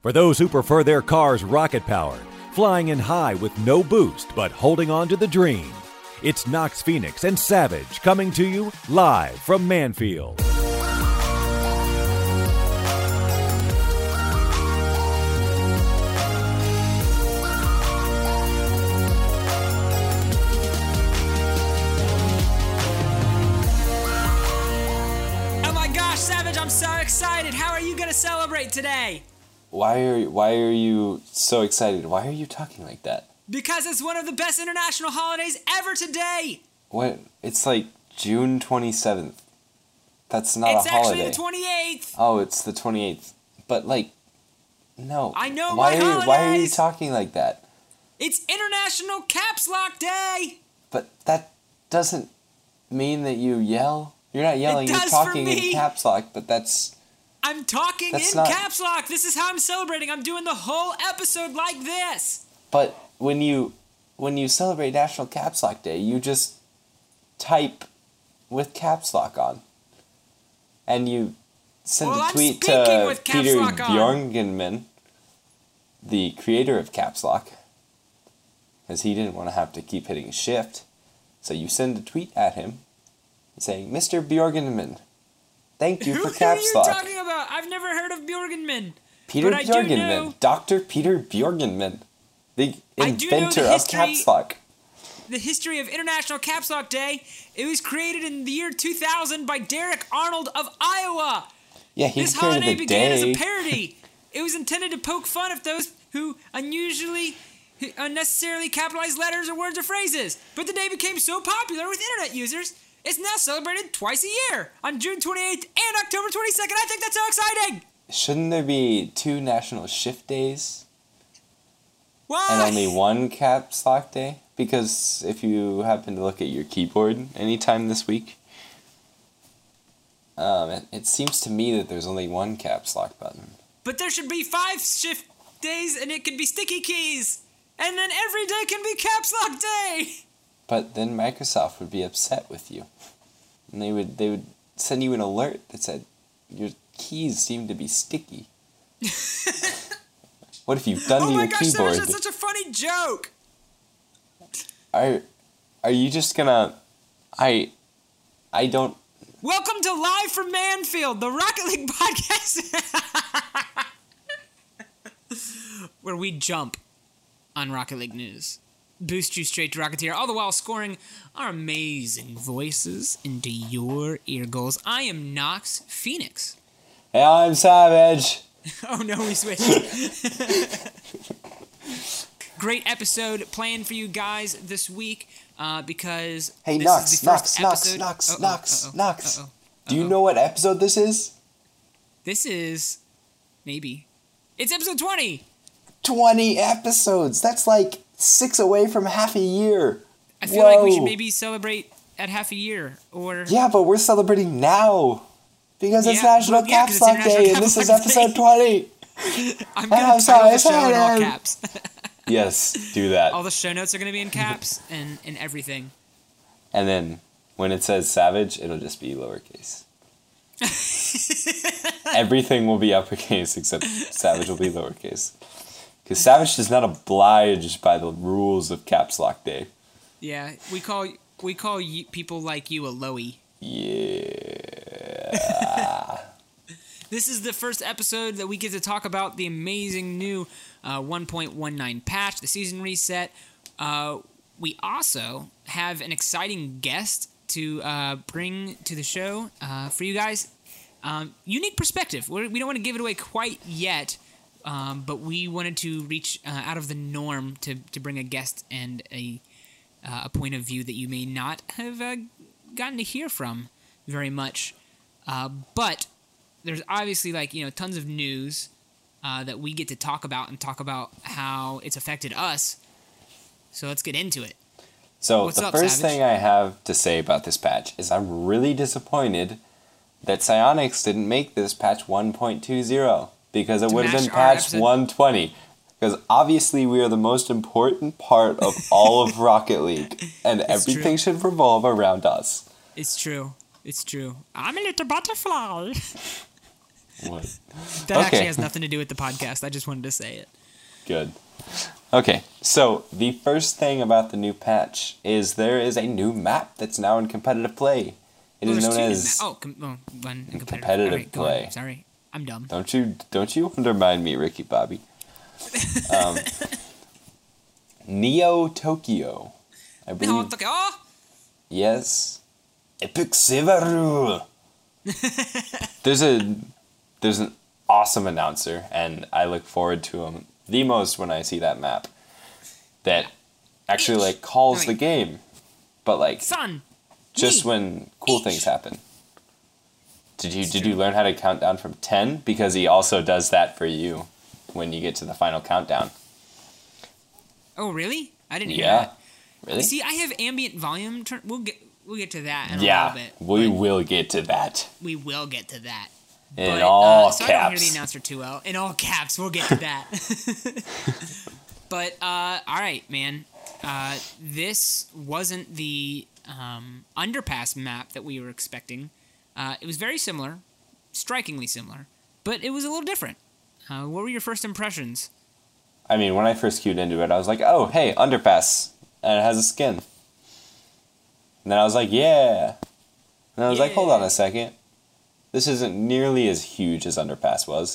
For those who prefer their cars rocket-powered, flying in high with no boost but holding on to the dream, it's Knox Phoenix and Savage coming to you live from Manfield. Savage, I'm so excited. How are you going to celebrate today? Why are you so excited? Why are you talking like that? Because it's one of the best international holidays ever today. What? It's like June 27th. That's not a holiday. It's actually the 28th. Oh, it's the 28th. But no. I know why my holidays. Why are you talking like that? It's International Caps Lock Day. But that doesn't mean that you yell. You're not yelling, you're talking in caps lock, but I'm talking in caps lock. This is how I'm celebrating. I'm doing the whole episode like this. But when you celebrate National Caps Lock Day, you just type with caps lock on. And you send a tweet to Peter Bjorgenman, the creator of Caps Lock, because he didn't want to have to keep hitting shift. So you send a tweet at him saying, Mr. Bjorgenman, thank you for caps lock. Who are you talking about? I've never heard of Bjorgenman. Peter Bjorgenman, Dr. Peter Bjorgenman, the inventor of caps lock. The history of International Caps Lock Day, it was created in the year 2000 by Derek Arnold of Iowa. Yeah, he This created holiday the began day. as a parody. It was intended to poke fun at those who unnecessarily capitalized letters or words or phrases. But the day became so popular with internet users, it's now celebrated twice a year, on June 28th and October 22nd. I think that's so exciting! Shouldn't there be 2 national shift days? Why? And only 1 caps lock day? Because if you happen to look at your keyboard anytime this week, it seems to me that there's only 1 caps lock button. But there should be 5 shift days, and it could be sticky keys. And then every day can be caps lock day! But then Microsoft would be upset with you. And they would send you an alert that said, your keys seem to be sticky. What if you've done to your keyboard? Oh my gosh, that's such a funny joke! Are you just gonna... I don't... Welcome to Live from Manfield, the Rocket League podcast! Where we jump on Rocket League news. Boost you straight to Rocketeer, all the while scoring our amazing voices into your ear goals. I am Knox Phoenix. Hey, I'm Savage. Oh no, we switched. Great episode planned for you guys this week because hey, this Knox, is the first episode. Knox. Do you know what episode this is? This is maybe. It's episode 20. 20 episodes. That's like 6 away from half a year. I feel like we should maybe celebrate at half a year, or... Yeah, but we're celebrating now. Because it's National Caps Lock Day, and this is episode 20. I'm going to title the show in all caps. Yes, do that. All the show notes are going to be in caps, and everything. And then, when it says Savage, it'll just be lowercase. Everything will be uppercase, except Savage will be lowercase. Because Savage is not obliged by the rules of Caps Lock Day. Yeah, we call people like you a Loey. Yeah. This is the first episode that we get to talk about the amazing new 1.19 patch, the season reset. We also have an exciting guest to bring to the show for you guys. Unique perspective. We don't want to give it away quite yet. But we wanted to reach out of the norm to bring a guest and a point of view that you may not have gotten to hear from very much. But there's obviously tons of news that we get to talk about how it's affected us. So let's get into it. So the first thing I have to say about this patch is I'm really disappointed that Psyonix didn't make this patch 1.20. Because it would have been patched 120. Because obviously we are the most important part of all of Rocket League. And everything should revolve around us. It's true. I'm a little butterfly. What? That actually has nothing to do with the podcast. I just wanted to say it. Good. Okay, so the first thing about the new patch is there is a new map that's now in competitive play. It is known as one in competitive play. Sorry, I'm dumb. Don't you undermine me, Ricky Bobby. Neo Tokyo, I believe. Neo Tokyo. Yes. Epic Sevaru. There's an awesome announcer, and I look forward to him the most when I see that map. That actually like calls the game, but like just when cool things happen. Did you learn how to count down from 10? Because he also does that for you when you get to the final countdown. Oh really? I didn't hear that. Really? See, I have ambient volume. We'll get to that in a little bit. We will get to that. We will get to that. In all caps. So I don't hear the announcer too well. In all caps, we'll get to that. But, all right, man. This wasn't the underpass map that we were expecting. It was very similar, strikingly similar, but it was a little different. What were your first impressions? I mean, when I first queued into it, I was like, oh, hey, underpass. And it has a skin. And then I was like, yeah. And I was like, hold on a second. This isn't nearly as huge as Underpass was.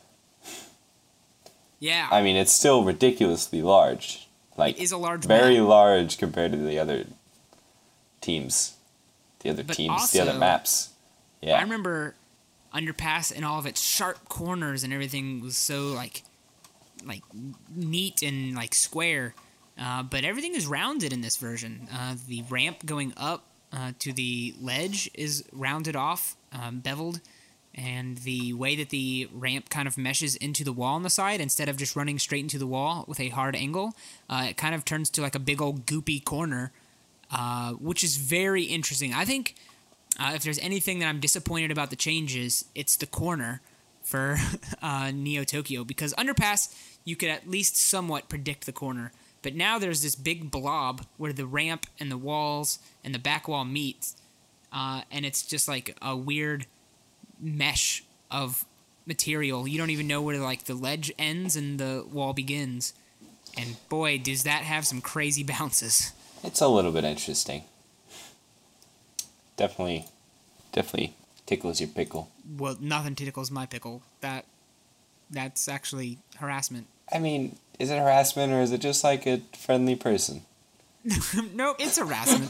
Yeah. I mean, it's still ridiculously large. Like, it is a large very map. large compared to the other teams. The other maps. Yeah. I remember Underpass and all of its sharp corners and everything was so, like neat and, like, square. But everything is rounded in this version. The ramp going up to the ledge is rounded off, beveled, and the way that the ramp kind of meshes into the wall on the side, instead of just running straight into the wall with a hard angle, it kind of turns to like a big old goopy corner, which is very interesting. I think if there's anything that I'm disappointed about the changes, it's the corner for Neo Tokyo, because Underpass, you could at least somewhat predict the corner. But now there's this big blob where the ramp and the walls and the back wall meet, and it's just like a weird mesh of material. You don't even know where like the ledge ends and the wall begins. And boy, does that have some crazy bounces. It's a little bit interesting. Definitely tickles your pickle. Well, nothing tickles my pickle. That's actually harassment. I mean, is it harassment or is it just like a friendly person? No, it's harassment.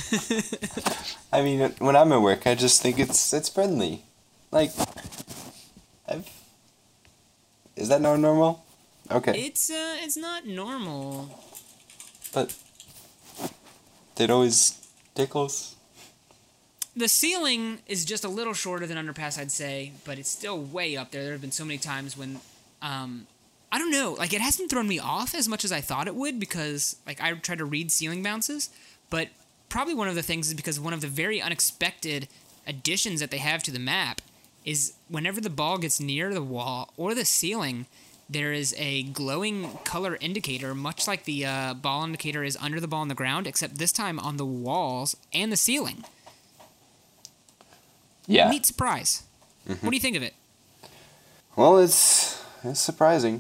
I mean, when I'm at work, I just think it's friendly. Like, is that not normal? Okay. It's not normal. But it always tickles. The ceiling is just a little shorter than Underpass, I'd say, but it's still way up there. There have been so many times when, I don't know, like, it hasn't thrown me off as much as I thought it would, because, like, I tried to read ceiling bounces, but probably one of the things is because one of the very unexpected additions that they have to the map is whenever the ball gets near the wall or the ceiling, there is a glowing color indicator, much like the ball indicator is under the ball on the ground, except this time on the walls and the ceiling. Yeah. Neat surprise. Mm-hmm. What do you think of it? Well, it's surprising.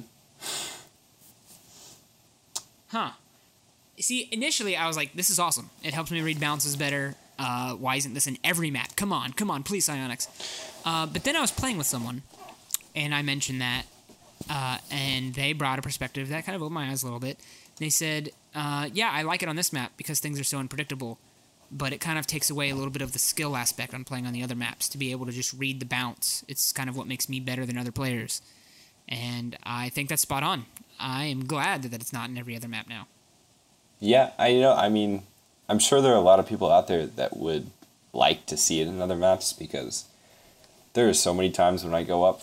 Huh. See, initially I was like, this is awesome. It helps me read bounces better. Why isn't this in every map? Come on, please, Psyonix. But then I was playing with someone, and I mentioned that, and they brought a perspective that kind of opened my eyes a little bit. They said, yeah, I like it on this map because things are so unpredictable, but it kind of takes away a little bit of the skill aspect on playing on the other maps, to be able to just read the bounce. It's kind of what makes me better than other players. And I think that's spot on. I am glad that it's not in every other map now. Yeah, I'm sure there are a lot of people out there that would like to see it in other maps, because there are so many times when I go up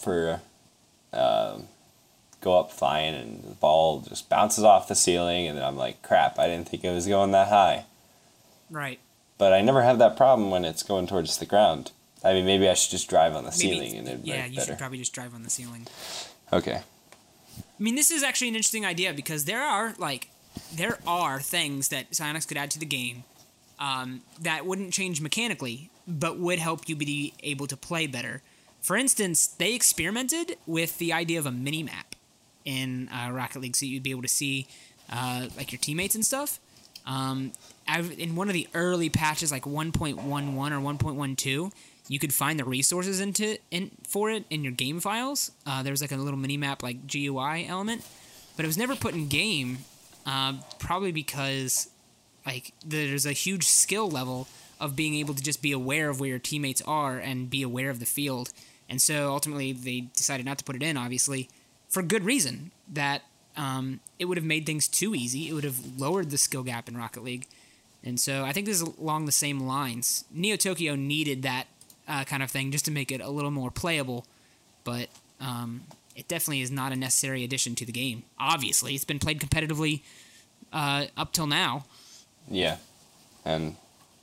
flying and the ball just bounces off the ceiling, and then I'm like, crap, I didn't think it was going that high. Right. But I never have that problem when it's going towards the ground. I mean, maybe I should just drive on the ceiling and it'd be better. Yeah, you should probably just drive on the ceiling. Okay. I mean, this is actually an interesting idea, because there are things that Psyonix could add to the game that wouldn't change mechanically, but would help you be able to play better. For instance, they experimented with the idea of a mini map in Rocket League, so you'd be able to see like your teammates and stuff. In one of the early patches, like 1.11 or 1.12, you could find the resources for it in your game files. There was like a little mini map, like GUI element, but it was never put in game, probably because like there's a huge skill level of being able to just be aware of where your teammates are and be aware of the field. And so ultimately they decided not to put it in, obviously, for good reason, that it would have made things too easy. It would have lowered the skill gap in Rocket League. And so I think this is along the same lines. Neo Tokyo needed that kind of thing just to make it a little more playable, but it definitely is not a necessary addition to the game. Obviously, it's been played competitively up till now. Yeah, and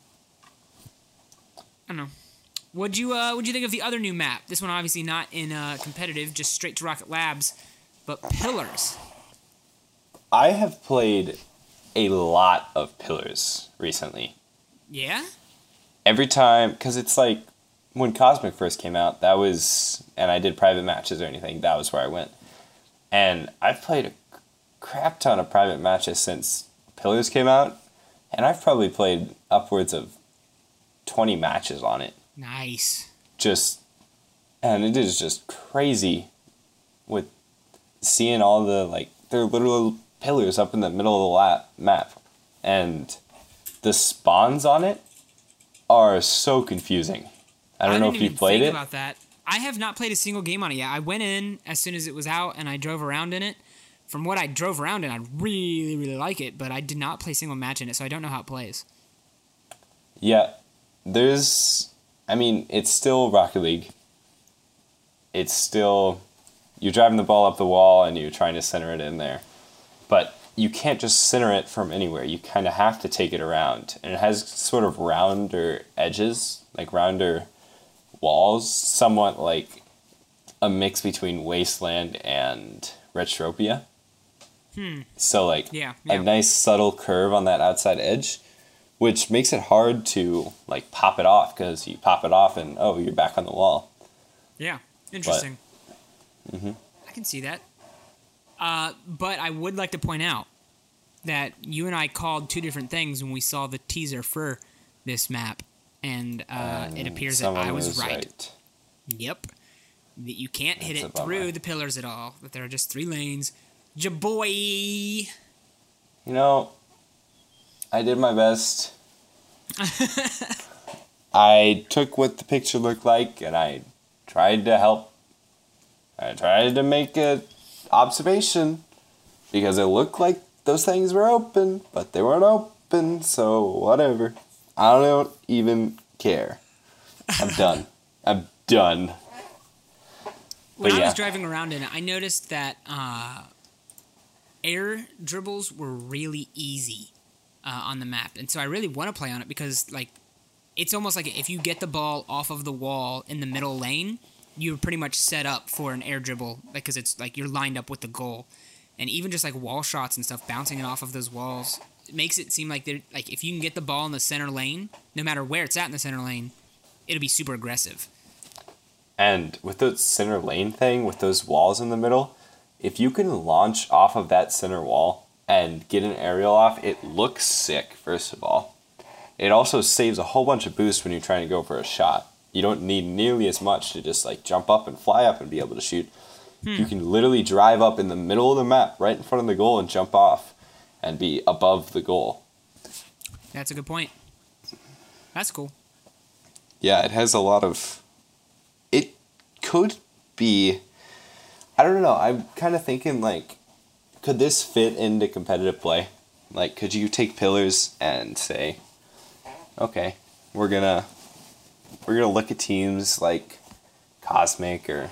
I don't know. What'd you think of the other new map? This one obviously not in competitive, just straight to Rocket Labs, but Pillars. I have played a lot of Pillars recently. Yeah? Every time, because it's like, when Cosmic first came out, that was, and I did private matches or anything, that was where I went. And I've played a crap ton of private matches since Pillars came out, and I've probably played upwards of 20 matches on it. Nice. And it is just crazy with seeing all the, like, they're literal pillars up in the middle of the map. And the spawns on it are so confusing. I don't know if you played it. About that. I have not played a single game on it yet. I went in as soon as it was out and I drove around in it. From what I drove around in, I really, really like it, but I did not play a single match in it, so I don't know how it plays. Yeah, it's still Rocket League. It's still, you're driving the ball up the wall and you're trying to center it in there. But you can't just center it from anywhere. You kind of have to take it around. And it has sort of rounder edges, like rounder walls, somewhat like a mix between Wasteland and Retropia. So like a nice subtle curve on that outside edge, which makes it hard to like pop it off, because you pop it off and you're back on the wall. Yeah, interesting. I can see that. But I would like to point out that you and I called two different things when we saw the teaser for this map. And it appears that I was right. Yep. That you can't hit it through the pillars at all. That there are just 3 lanes. Jaboy! I did my best. I took what the picture looked like, and I tried to help. I tried to make an observation, because it looked like those things were open, but they weren't open, so whatever. I don't even care. I'm done. I'm done. When I was driving around in it, I noticed that air dribbles were really easy on the map. And so I really want to play on it because, like, it's almost like if you get the ball off of the wall in the middle lane, you're pretty much set up for an air dribble because it's like you're lined up with the goal. And even just like wall shots and stuff, bouncing it off of those walls, it makes it seem like they're like if you can get the ball in the center lane, no matter where it's at in the center lane, it'll be super aggressive. And with the center lane thing, with those walls in the middle, if you can launch off of that center wall and get an aerial off, it looks sick, first of all. It also saves a whole bunch of boost when you're trying to go for a shot. You don't need nearly as much to just like jump up and fly up and be able to shoot. You can literally drive up in the middle of the map, right in front of the goal, and jump off and be above the goal. That's a good point. That's cool. Yeah, it has a lot of... It could be... I don't know. I'm kind of thinking, like, could this fit into competitive play? Like, could you take pillars and say, okay, we're gonna look at teams like Cosmic or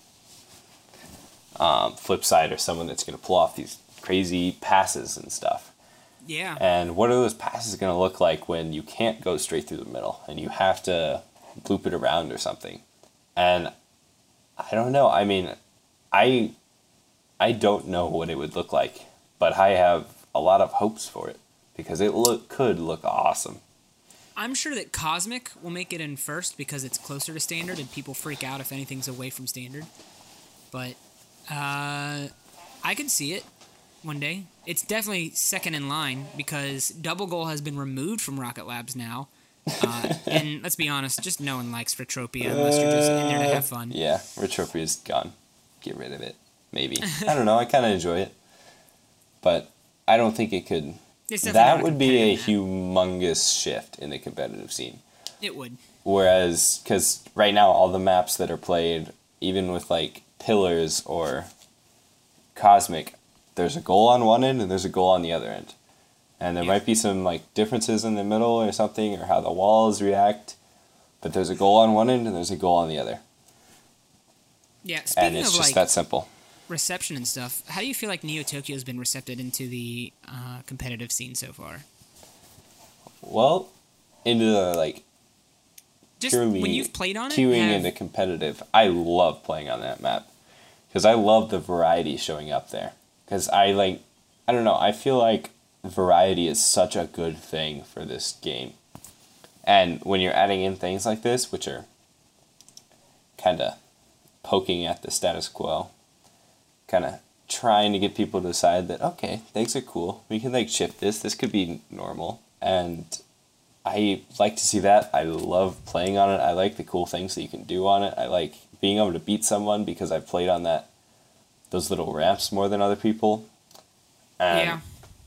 Flipside or someone that's gonna pull off these crazy passes and stuff. Yeah. And what are those passes gonna look like when you can't go straight through the middle and you have to loop it around or something? And I don't know. I mean, I don't know what it would look like, but I have a lot of hopes for it because it could look awesome. I'm sure that Cosmic will make it in first because it's closer to standard and people freak out if anything's away from standard. But I can see it one day. It's definitely second in line because Double Goal has been removed from Rocket Labs now. And let's be honest, just no one likes Retropia unless you're just in there to have fun. Yeah, Retropia's gone. Get rid of it. Maybe. I don't know. I kind of enjoy it. But I don't think it could... That would be a humongous shift in the competitive scene. It would. Whereas, because right now all the maps that are played, even with like Pillars or Cosmic, there's a goal on one end and there's a goal on the other end. And there might be some like differences in the middle or something, or how the walls react. But there's a goal on one end and there's a goal on the other. Yeah, speaking and it's of just like that simple. Reception and stuff, how do you feel like Neo Tokyo has been recepted into the competitive scene so far? Well, into the like just purely when you've played on it, queuing into competitive, I love playing on that map because I love the variety showing up there. Because I don't know, I feel like variety is such a good thing for this game. And when you're adding in things like this, which are kind of poking at the status quo, kind of trying to get people to decide that, okay, things are cool. We can like shift this. This could be normal. And I like to see that. I love playing on it. I like the cool things that you can do on it. I like being able to beat someone because I've played on those little ramps more than other people. And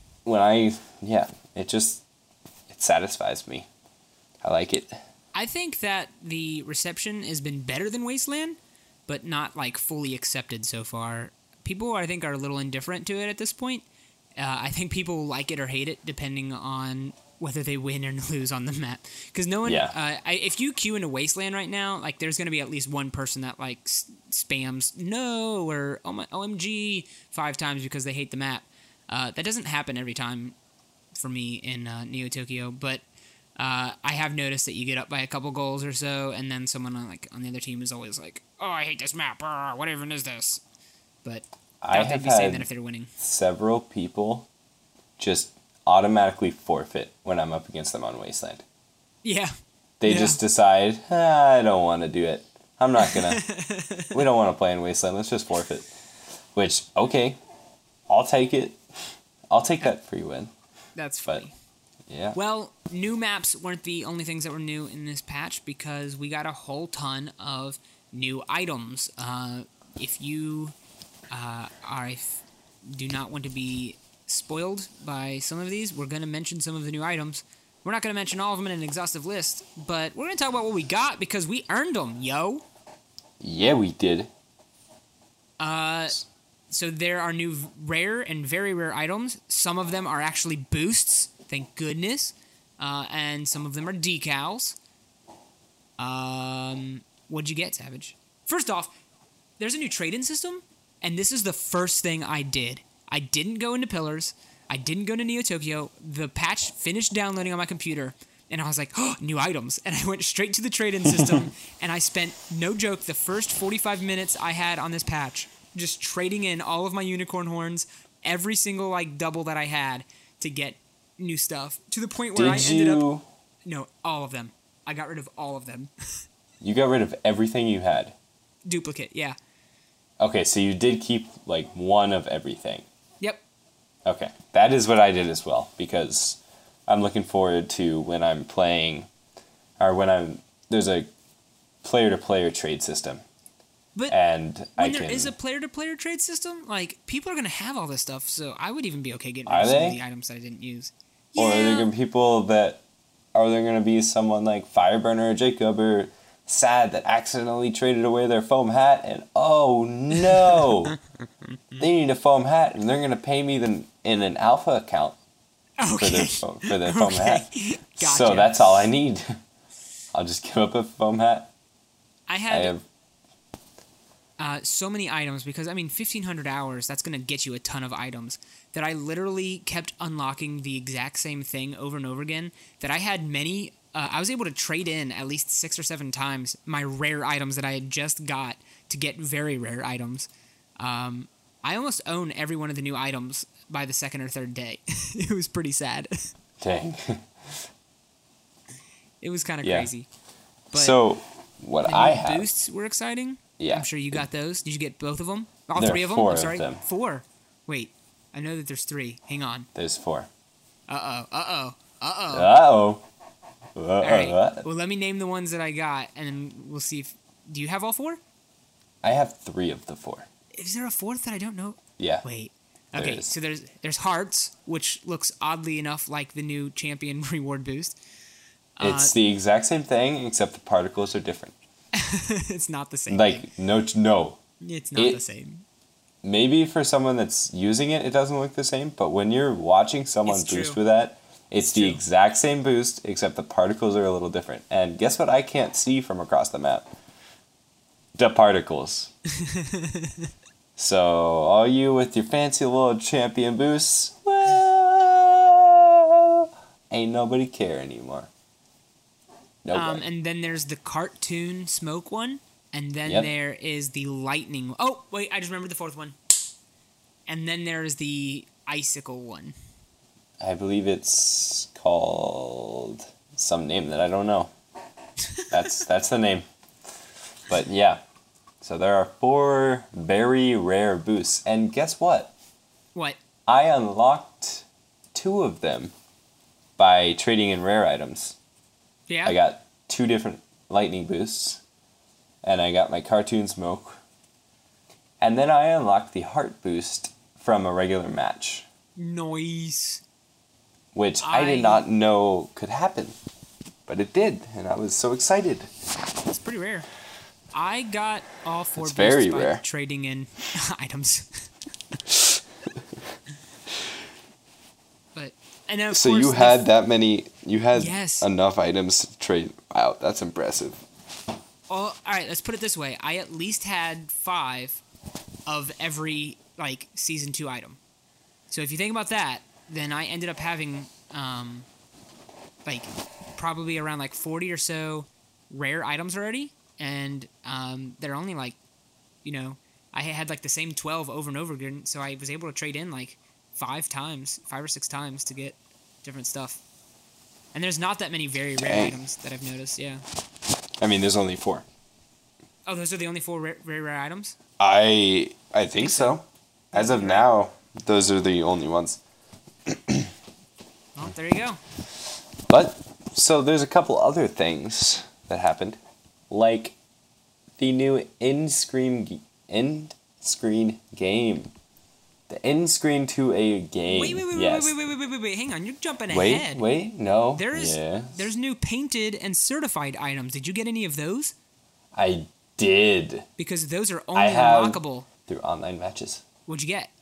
it satisfies me. I like it. I think that the reception has been better than Wasteland, but not like fully accepted so far. People, I think, are a little indifferent to it at this point. I think people like it or hate it depending on whether they win or lose on the map. Because no one, if you queue into Wasteland right now, like there's going to be at least one person that like spams no or OMG 5 times because they hate the map. That doesn't happen every time for me in Neo Tokyo, but I have noticed that you get up by a couple goals or so, and then someone on the other team is always like, "Oh, I hate this map. What even is this?" But I have be saying that if they're winning. Several people just automatically forfeit when I'm up against them on Wasteland. Yeah. They just decide, I don't want to do it. I'm not gonna. We don't want to play in Wasteland. Let's just forfeit. Which, okay, I'll take it. I'll take that free win. That's funny. Yeah. Well, new maps weren't the only things that were new in this patch because we got a whole ton of new items. If you do not want to be spoiled by some of these, we're going to mention some of the new items. We're not going to mention all of them in an exhaustive list, but we're going to talk about what we got because we earned them, yo. Yeah, we did. So there are new rare and very rare items. Some of them are actually boosts, thank goodness. And some of them are decals. What'd you get, Savage? First off, there's a new trade-in system, and this is the first thing I did. I didn't go into Pillars. I didn't go to Neo Tokyo. The patch finished downloading on my computer, and I was like, oh, new items. And I went straight to the trade-in system, and I spent, no joke, the first 45 minutes I had on this patch just trading in all of my unicorn horns, every single double that I had to get new stuff, to the point where ended up... No, all of them. I got rid of all of them. You got rid of everything you had? Duplicate, yeah. Okay, so you did keep, one of everything. Yep. Okay, that is what I did as well, because I'm looking forward to when I'm playing, or there's a player-to-player trade system. But when there is a player-to-player trade system, people are going to have all this stuff, so I would even be okay getting rid of some of the items that I didn't use. Or are there going to be people that... Are there going to be someone like Fireburner or Jacob or Sad that accidentally traded away their foam hat and, oh no, they need a foam hat and they're going to pay me in an alpha account for their foam hat. Gotcha. So that's all I need. I'll just give up a foam hat. I have so many items because, 1,500 hours, that's going to get you a ton of items that I literally kept unlocking the exact same thing over and over again, that I had many... I was able to trade in at least 6 or 7 times my rare items that I had just got to get very rare items. I almost own every one of the new items by the 2nd or 3rd day. It was pretty sad. Dang. It was kind of Yeah. crazy. But So, what I have... boosts were exciting. Yeah. I'm sure you got those. Did you get both of them? All There are 3 of them? four I'm of sorry. them. 4. Wait. I know that there's 3. Hang on. There's 4. Uh-oh. Uh-oh. All right. Well, let me name the ones that I got, and then we'll see if... Do you have all 4? I have 3 of the 4. Is there a 4th that I don't know? Yeah. Wait. There Okay, is. so there's Hearts, which looks oddly enough like the new Champion reward boost. It's the exact same thing, except the particles are different. It's not the same. Like, no. It's not the same. Maybe for someone that's using it, it doesn't look the same, but when you're watching someone It's boost true. with that, it's the true. exact same boost, except the particles are a little different. And guess what I can't see from across the map? The particles. So, all you with your fancy little champion boosts, well, ain't nobody care anymore. Nobody. And then there's the cartoon smoke one, and then Yep. there is the lightning. Oh, wait, I just remembered the 4th one. And then there's the icicle one. I believe it's called some name that I don't know. That's the name. But yeah. So there are 4 very rare boosts. And guess what? What? I unlocked 2 of them by trading in rare items. Yeah. I got 2 different lightning boosts. And I got my cartoon smoke. And then I unlocked the heart boost from a regular match. Noise. Which I did not know could happen. But it did, and I was so excited. It's pretty rare. I got all 4 It's boosts very by rare. trading in items. But and then of So course you had that many, you had Yes. enough items to trade. Wow, that's impressive. all right, let's put it this way. I at least had 5 of every like season 2 item. So if you think about that, then I ended up having like probably around like 40 or so rare items already, and they're only like, you know, I had like the same 12 over and over again, so I was able to trade in like 5 or 6 times to get different stuff. And there's not that many very rare Dang. items that I've noticed. Yeah. I mean, there's only 4. Oh, those are the only 4 very rare items? I think so. As of now, those are the only ones. Well, there you go. But, so there's a couple other things that happened. Like the new end screen game. The end screen to a game. Wait, Yes. wait. Hang on, you're jumping ahead. Wait, no. There's new painted and certified items. Did you get any of those? I did. Because those are only I have unlockable. through online matches. What'd you get?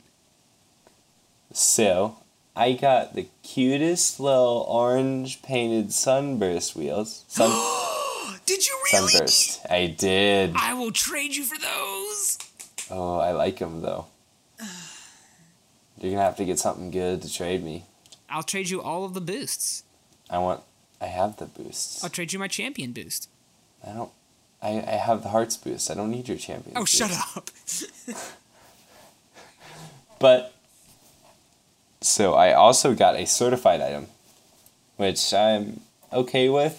So, I got the cutest little orange painted sunburst wheels. Did you really? Sunburst. I did. I will trade you for those. Oh, I like them though. You're gonna have to get something good to trade me. I'll trade you all of the boosts. I have the boosts. I'll trade you my champion boost. I have the hearts boost. I don't need your champion Oh, boost. shut up. But, so I also got a certified item, which I'm okay with.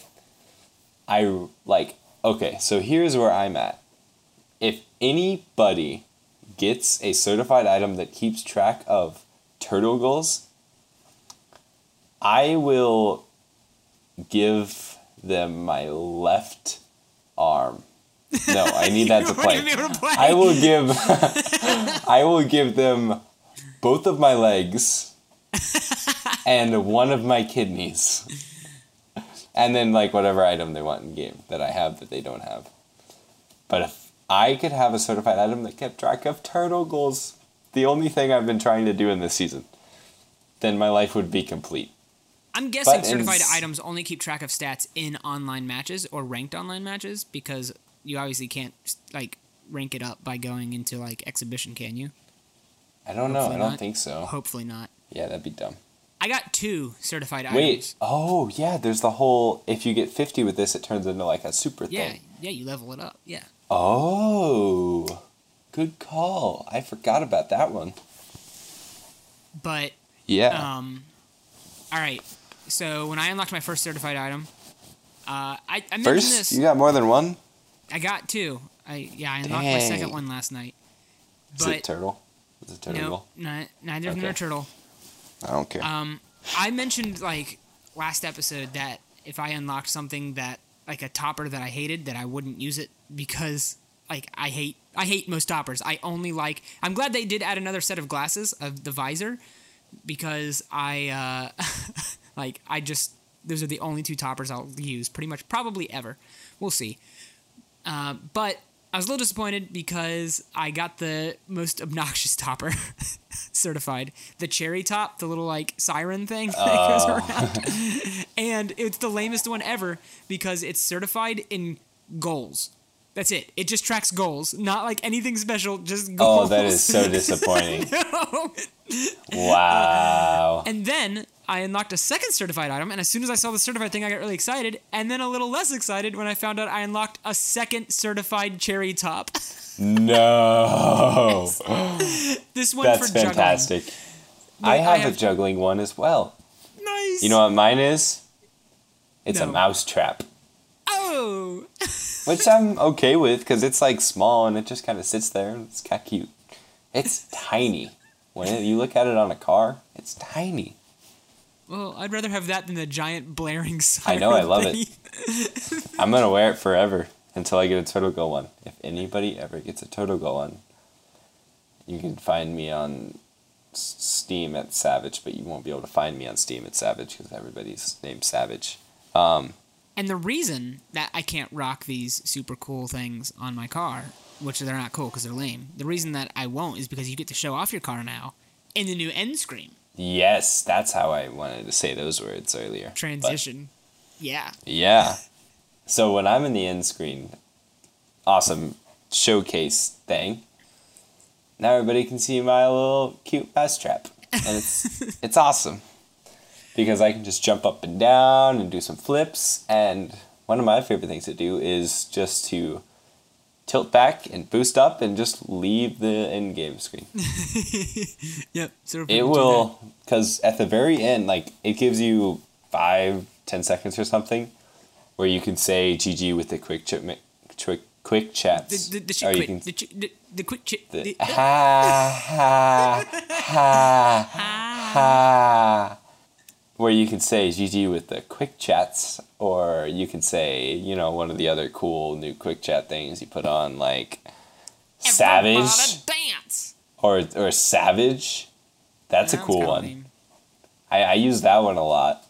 Okay, so here's where I'm at. If anybody gets a certified item that keeps track of turtle gulls, I will give them my left arm. No, I need that to You play. won't even be able to play. I will give them both of my legs and one of my kidneys. And then like whatever item they want in game that I have that they don't have. But if I could have a certified item that kept track of turtle gulls, the only thing I've been trying to do in this season, then my life would be complete. I'm guessing But certified items only keep track of stats in online matches or ranked online matches, because you obviously can't like rank it up by going into like exhibition, can you? I don't know. I Hopefully don't not. think so. Hopefully not. Yeah, that'd be dumb. I got 2 certified Wait. items. Oh, yeah, there's the whole, if you get 50 with this, it turns into like a super Yeah, thing. yeah, you level it up. Yeah. Oh, good call. I forgot about that one. But Yeah. all right. So when I unlocked my first certified item, I mentioned First, this. you got more than one? I got two. I unlocked my second one last night. Is it turtle? Is it turtle? No, neither of them are turtle. I don't care. I mentioned like last episode that if I unlocked something that like a topper that I hated, that I wouldn't use it because like I hate most toppers. I'm glad they did add another set of glasses of the visor because those are the only two toppers I'll use pretty much probably ever. We'll see. But I was a little disappointed because I got the most obnoxious topper certified. The cherry top, the little like siren thing that goes around. And it's the lamest one ever because it's certified in goals. That's it. It just tracks goals. Not like anything special, just goals. Oh, that is so disappointing. No. Wow. And then I unlocked a second certified item, and as soon as I saw the certified thing, I got really excited, and then a little less excited when I found out I unlocked a second certified cherry top. No. This one That's for juggling. fantastic. I have a juggling one as well. Nice. You know what mine is? It's a No. mouse trap. Oh. Which I'm okay with because it's like small and it just kind of sits there and it's kind of cute. It's tiny. When you look at it on a car, it's tiny. Well, I'd rather have that than the giant blaring siren I know, I love thing. it. I'm going to wear it forever until I get a Totogo one. If anybody ever gets a Totogo one, you can find me on Steam at Savage, but you won't be able to find me on Steam at Savage because everybody's named Savage. And the reason that I can't rock these super cool things on my car, which they're not cool because they're lame, the reason that I won't is because you get to show off your car now in the new end screen. Yes, that's how I wanted to say those words earlier. Transition. Yeah. Yeah. So when I'm in the end screen, awesome showcase thing, now everybody can see my little cute mouse trap. And it's awesome. Because I can just jump up and down and do some flips. And one of my favorite things to do is just to tilt back and boost up and just leave the in-game screen. Yep. So It will, because at the very end, like, it gives you 5-10 seconds or something where you can say GG with the quick chats. The quick chat. Ha ha ha ha. Where you can say GG with the quick chats, or you can say, you know, one of the other cool new quick chat things you put on, like Savage, dance. or Savage. That's a cool one. Lame. I use that one a lot.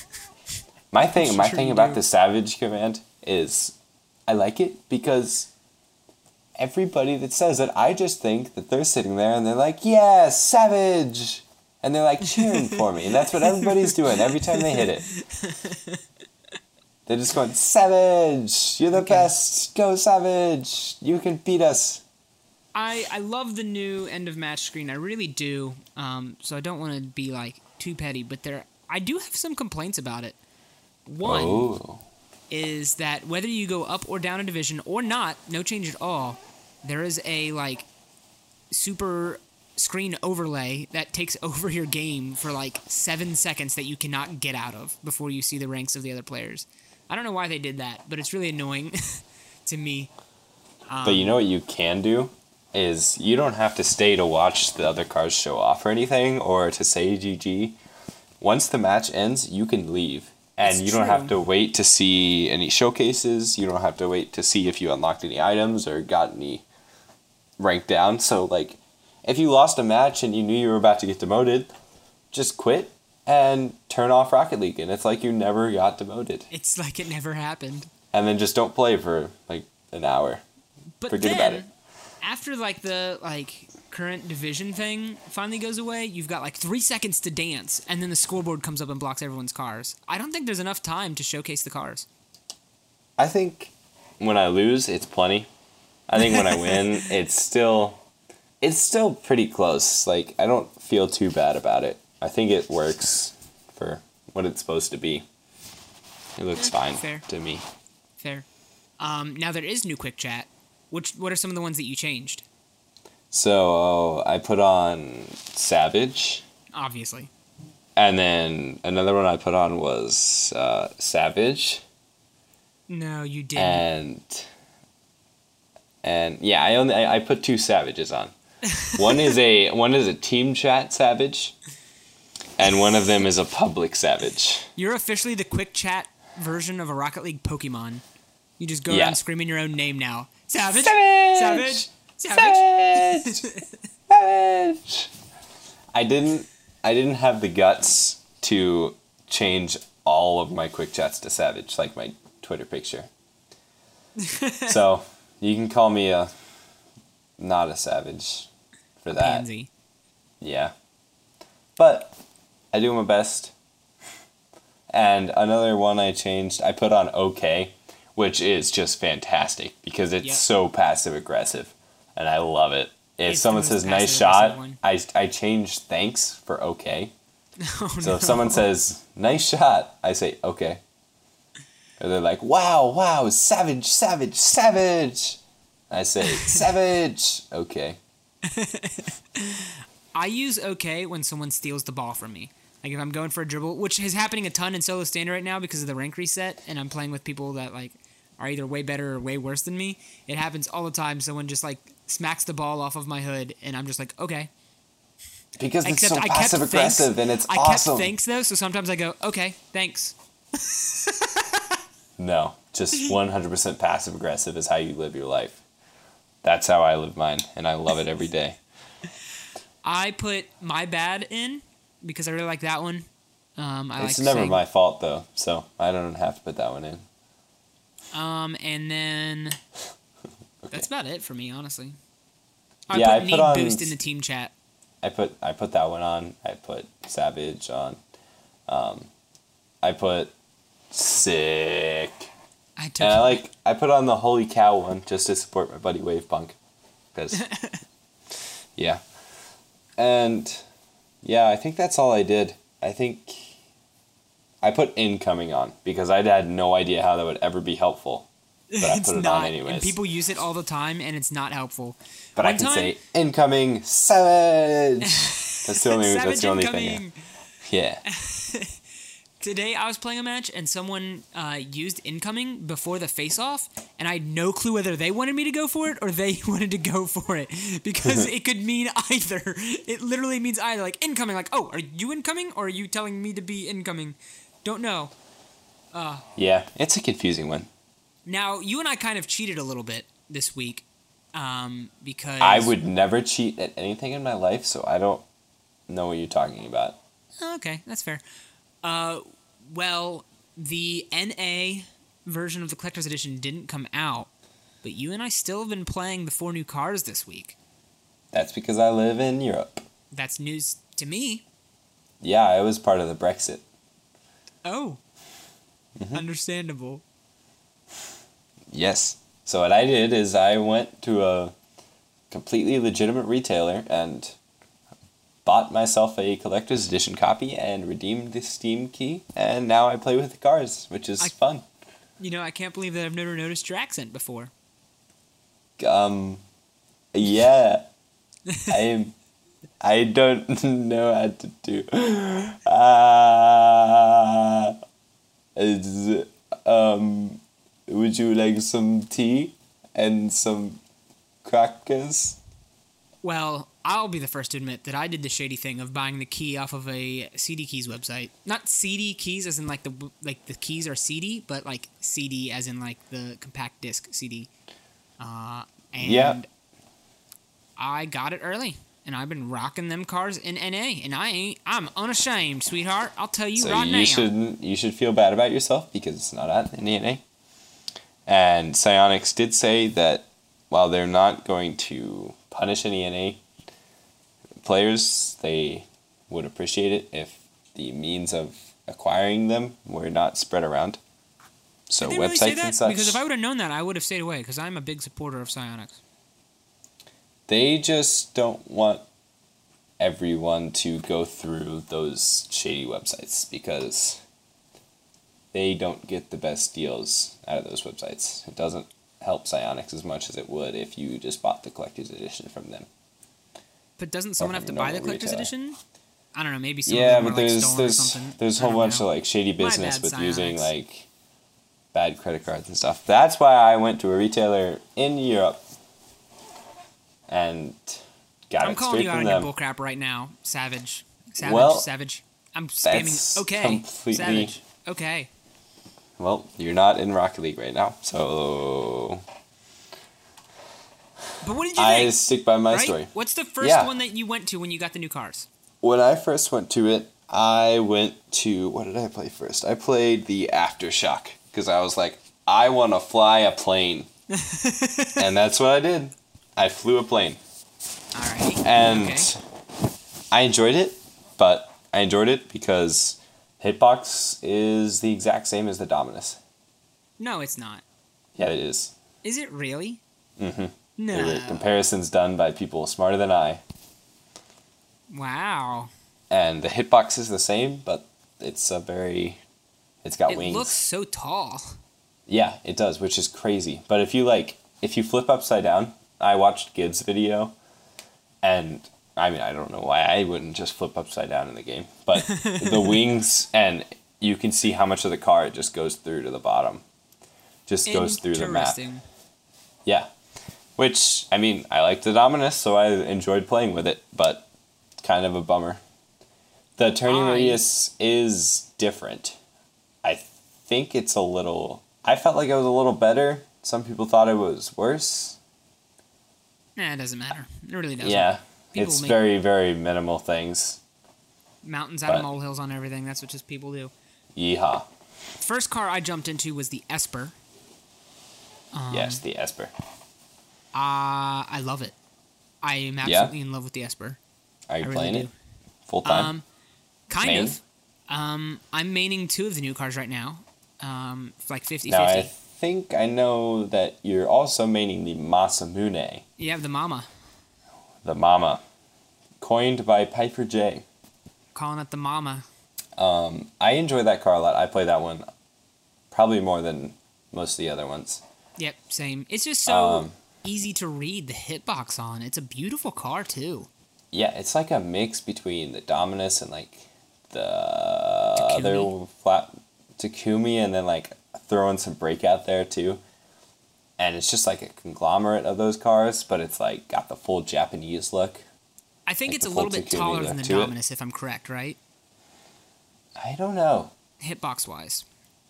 My thing you about do. the Savage command is I like it because everybody that says it, I just think that they're sitting there and they're like, yeah, Savage. And they're like cheering for me. And that's what everybody's doing every time they hit it. They're just going, Savage, you're the best. Go Savage. You can beat us. I love the new end of match screen. I really do. So I don't want to be like too petty, but I do have some complaints about it. One is that whether you go up or down a division or not, no change at all, there is a like super screen overlay that takes over your game for like 7 seconds that you cannot get out of before you see the ranks of the other players. I don't know why they did that, but it's really annoying to me. But you know what you can do? Is you don't have to stay to watch the other cars show off or anything, or to say GG. Once the match ends, you can leave. And It's you don't true. have to wait to see any showcases. You don't have to wait to see if you unlocked any items or got any ranked down. So, like, if you lost a match and you knew you were about to get demoted, just quit and turn off Rocket League. And it's like you never got demoted. It's like it never happened. And then just don't play for, like, an hour. But Forget then, about it. after like the current division thing finally goes away, you've got like 3 seconds to dance, and then the scoreboard comes up and blocks everyone's cars. I don't think there's enough time to showcase the cars. I think when I lose, it's plenty. I think when I win, it's still pretty close. Like, I don't feel too bad about it. I think it works for what it's supposed to be. It looks fine fair. to me. Fair. Now there is new quick chat. What are some of the ones that you changed? So I put on Savage, Obviously. and then another one I put on was Savage, No, you didn't. And yeah, I put 2 Savages on. One is a team chat Savage, and one of them is a public Savage. You're officially the quick chat version of a Rocket League Pokemon. You just go around screaming your own name now. Savage! Savage! Savage! Savage! Savage! I didn't have the guts to change all of my quick chats to Savage, like my Twitter picture. So, you can call me not a Savage for that. Pansy. Yeah. But I do my best. And another one I changed, I put on OK, which is just fantastic because it's so passive aggressive, and I love it. If someone says nice shot, I change thanks for OK. So if someone says nice shot, I say OK. Or they're like, wow, savage, savage, savage. I say savage, OK. I use OK when someone steals the ball from me. Like if I'm going for a dribble, which is happening a ton in solo standard right now because of the rank reset, and I'm playing with people that like are either way better or way worse than me. It happens all the time. Someone just like smacks the ball off of my hood, and I'm just like, okay. Because it's so passive aggressive, and it's awesome. I kept thanks though, so sometimes I go, okay, thanks. No, just 100% passive aggressive is how you live your life. That's how I live mine, and I love it every day. I put my bad in because I really like that one. It's never my fault though, so I don't have to put that one in. And then that's about it for me, honestly. I put on boost in the team chat. I put that one on. I put Savage on. I put Sick. I put on the Holy Cow one just to support my buddy Wavepunk. Because, yeah. And, yeah, I think that's all I did. I think I put incoming on because I had no idea how that would ever be helpful. But I put it on anyways. And people use it all the time, and it's not helpful. But I can say incoming Savage. That's the only thing. Yeah. Today I was playing a match, and someone used incoming before the face-off, and I had no clue whether they wanted me to go for it or they wanted to go for it because it could mean either. It literally means either, like incoming, like, oh, are you incoming or are you telling me to be incoming? Don't know. Yeah, it's a confusing one. Now, you and I kind of cheated a little bit this week because... I would never cheat at anything in my life, so I don't know what you're talking about. Okay, that's fair. Well, the NA version of the Collector's Edition didn't come out, but you and I still have been playing the 4 new cars this week. That's because I live in Europe. That's news to me. Yeah, I was part of the Brexit. Oh. Mm-hmm. Understandable. Yes. So what I did is I went to a completely legitimate retailer and bought myself a collector's edition copy and redeemed the Steam key, and now I play with the cars, which is fun. You know, I can't believe that I've never noticed your accent before. Yeah. I don't know how to do. Would you like some tea and some crackers? Well, I'll be the first to admit that I did the shady thing of buying the key off of a CD Keys website. Not CD keys as in like the keys are CD, but like CD as in like the compact disc CD. And I got it early, and I've been rocking them cars in NA, and I'm unashamed, sweetheart. I'll tell you right now. You should feel bad about yourself because it's not out in NA. And Psyonix did say that while they're not going to punish any NA players, they would appreciate it if the means of acquiring them were not spread around. So did they websites really say that? And such. Because if I would have known that, I would have stayed away. Because I'm a big supporter of Psyonix. They just don't want everyone to go through those shady websites because they don't get the best deals out of those websites. It doesn't help Psyonix as much as it would if you just bought the collector's edition from them. But doesn't someone have to buy the collector's edition? I don't know, maybe some but of them are, like, stolen or something. There's a whole bunch of like shady business with using like bad credit cards and stuff. That's why I went to a retailer in Europe and got I'm it calling straight you out from on them. your bullcrap right now, Savage. Savage. I'm That's spamming. Okay, completely... Savage. Okay. Well, you're not in Rocket League right now, so... But what did you I think? stick by my right? story. What's the first Yeah. one that you went to when you got the new cars? When I first went to it, I went to... What did I play first? I played the Aftershock, because I was like, I want to fly a plane. And that's what I did. I flew a plane. All right. And okay. I enjoyed it, but I enjoyed it because Hitbox is the exact same as the Dominus. No, it's not. Yeah, it is. Is it really? Mm-hmm. No. There were comparisons done by people smarter than I. Wow. And the hitbox is the same, but it's got wings. It looks so tall. Yeah, it does, which is crazy. But if you flip upside down, I watched Gibbs' video, and I mean, I don't know why I wouldn't just flip upside down in the game, but the wings, and you can see how much of the car it just goes through to the bottom. Just goes through the map. Interesting. Yeah. Which, I mean, I liked the Dominus, so I enjoyed playing with it, but kind of a bummer. The turning radius is different. I think it's a little... I felt like it was a little better. Some people thought it was worse. Nah, it doesn't matter. It really doesn't. Yeah. People It's make very, very minimal things. mountains out of molehills on everything. That's what just people do. Yeehaw. First car I jumped into was the Esper. Yes, the Esper. I love it. I am absolutely in love with the Esper. Are you I playing really it full time? Kind Main? of. I'm maining two of the new cars right now. Like 50-50. Now, I think I know that you're also maining the Masamune, You have the Mama. the Mama, coined by Piper J. Calling it the Mama. I enjoy that car a lot. I play that one probably more than most of the other ones. Yep, same. It's just so easy to read the hitbox on. It's a beautiful car, too. Yeah, it's like a mix between the Dominus and like the Takumi. other flat Takumi, and then like throw in some Breakout there too. And it's just like a conglomerate of those cars, but it's like got the full Japanese look. I think Like it's a the little full bit Takumi taller than look the to it. Dominus, if I'm correct, right? I don't know. Hitbox-wise.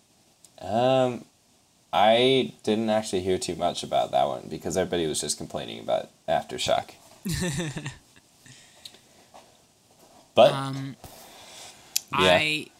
I didn't actually hear too much about that one because everybody was just complaining about Aftershock. But I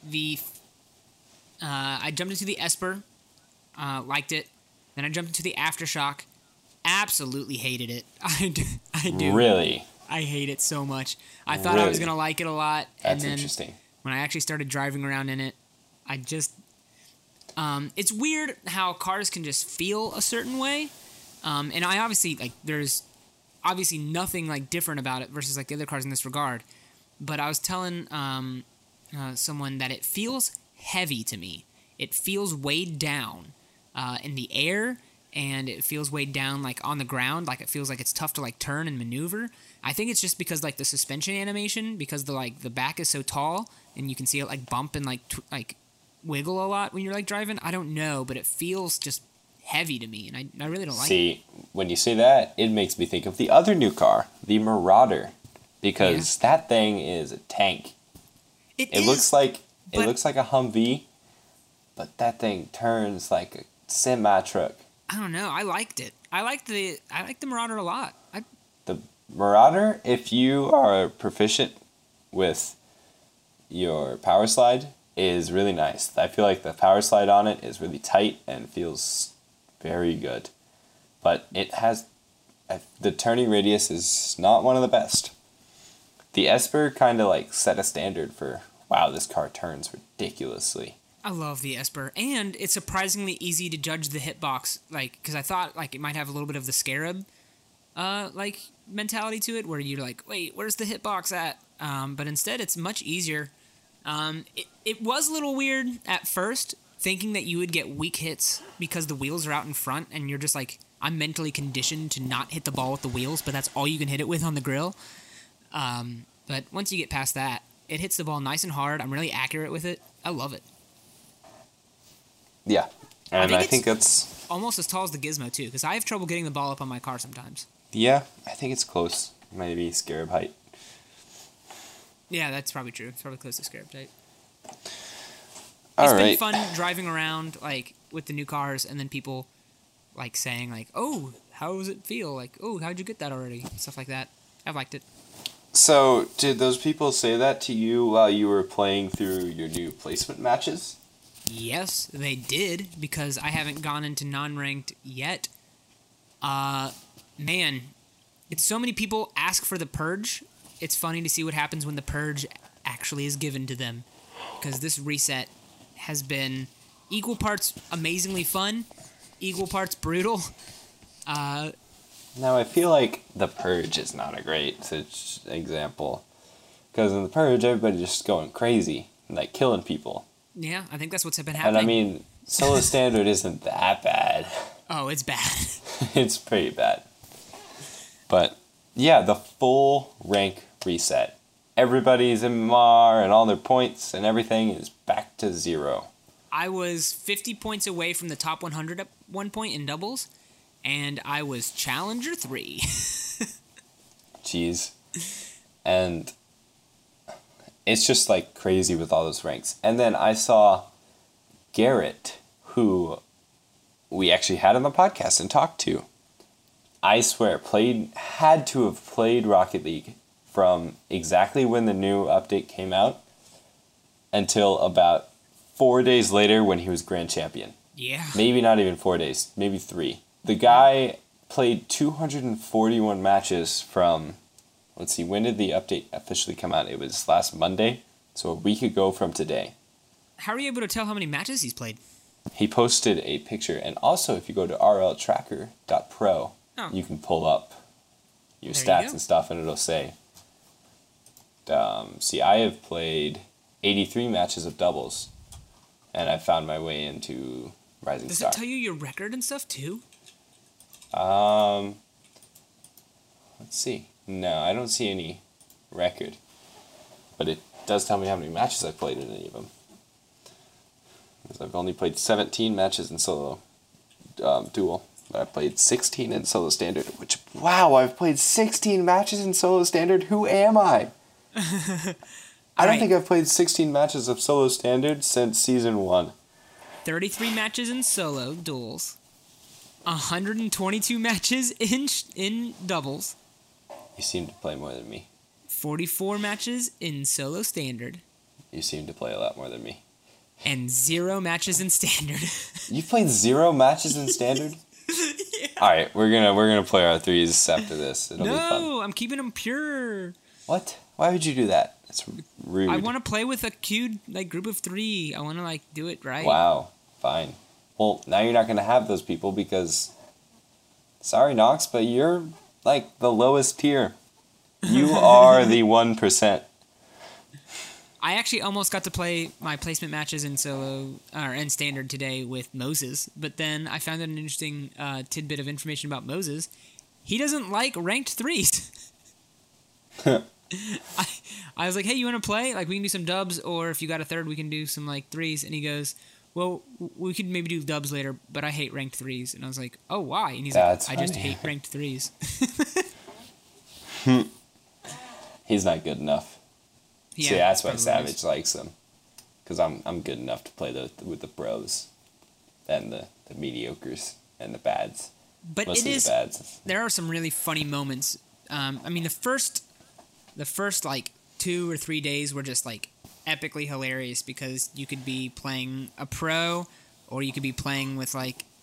jumped into the Esper, liked it. Then I jumped into the Aftershock, absolutely hated it. I do. Really? I hate it so much. I thought I was Really? gonna like it a lot, That's and then interesting. when I actually started driving around in it, I just it's weird how cars can just feel a certain way, and I obviously like there's obviously nothing like different about it versus like the other cars in this regard. But I was telling someone that it feels heavy to me. It feels weighed down in the air, and it feels weighed down like on the ground. Like it feels like it's tough to like turn and maneuver. I think it's just because like the suspension animation, because the back is so tall, and you can see it like bump and like wiggle a lot when you're like driving. I don't know, but it feels just heavy to me, and I really don't like it. See, when you say that, it makes me think of the other new car, the Marauder, because that thing is a tank. It looks like a Humvee, but that thing turns like a semi truck. I don't know. I liked it. I liked the Marauder a lot. The Marauder, if you are proficient with your power slide, is really nice. I feel like the power slide on it is really tight and feels very good. But it has... the turning radius is not one of the best. The Esper kind of like set a standard for, wow, this car turns ridiculously. I love the Esper, and it's surprisingly easy to judge the hitbox, like, because I thought like it might have a little bit of the Scarab, like mentality to it, where you're like, wait, where's the hitbox at? But instead, it's much easier. It was a little weird at first, thinking that you would get weak hits because the wheels are out in front, and you're just like, I'm mentally conditioned to not hit the ball with the wheels, but that's all you can hit it with on the grill. But once you get past that, it hits the ball nice and hard. I'm really accurate with it. I love it. Yeah, And I think that's almost as tall as the Gizmo too, because I have trouble getting the ball up on my car sometimes. Yeah, I think it's close. Maybe Scarab height. Yeah, that's probably true. It's probably close to Scarab height. It's been fun driving around like with the new cars, and then people like saying like, "Oh, how does it feel?" Like, "Oh, how'd you get that already?" Stuff like that. I've liked it. So, did those people say that to you while you were playing through your new placement matches? Yes, they did, because I haven't gone into non-ranked yet. Man, it's so many people ask for the Purge. It's funny to see what happens when the Purge actually is given to them, because this reset has been equal parts amazingly fun, equal parts brutal. Now, I feel like the Purge is not a great example, because in the Purge, everybody's just going crazy and like killing people. Yeah, I think that's what's been happening. And I mean, solo standard isn't that bad. Oh, it's bad. It's pretty bad. But yeah, the full rank reset. Everybody's MMR and all their points and everything is back to 0. I was 50 points away from the top 100 at one point in doubles, and I was Challenger 3. Jeez. And it's just like crazy with all those ranks. And then I saw Garrett, who we actually had on the podcast and talked to. I swear, had to have played Rocket League from exactly when the new update came out until about 4 days later when he was Grand Champion. Yeah. Maybe not even 4 days, maybe 3. The guy played 241 matches from, let's see, when did the update officially come out? It was last Monday, so a week ago from today. How are you able to tell how many matches he's played? He posted a picture, and also if you go to rltracker.pro, you can pull up your stats and stuff, and it'll say, see, I have played 83 matches of doubles, and I found my way into Rising Star. Does it tell you your record and stuff too? Let's see. No, I don't see any record, but it does tell me how many matches I played in any of them. Because I've only played 17 matches in solo duel. I played 16 in solo standard, which, wow, I've played 16 matches in solo standard? Who am I? I don't think I've played 16 matches of solo standard since season 1. 33 matches in solo duels. 122 matches in doubles. You seem to play more than me. 44 matches in solo standard. You seem to play a lot more than me. And 0 matches in standard. You've played 0 matches in standard? Yeah. All right, we're gonna play our 3s after this. It'll be fun. No, I'm keeping them pure. What? Why would you do that? That's rude. I want to play with a queued group of 3. I want to do it right. Wow. Fine. Well, now you're not gonna have those people because, sorry, Nox, but you're the lowest tier. You are the 1%. I actually almost got to play my placement matches in solo or in standard today with Moses, but then I found out an interesting tidbit of information about Moses. He doesn't like ranked 3s. I was like, hey, you want to play? We can do some dubs, or if you got a third, we can do some 3s. And he goes, well, we could maybe do dubs later, but I hate ranked 3s. And I was like, oh, why? And he's like, I just hate ranked 3s. He's not good enough. Yeah, see, that's why Savage likes them. Because I'm good enough to play with the pros and the mediocres and the bads. But mostly the bads. There are some really funny moments. I mean, the first 2 or 3 days were just epically hilarious because you could be playing a pro or you could be playing with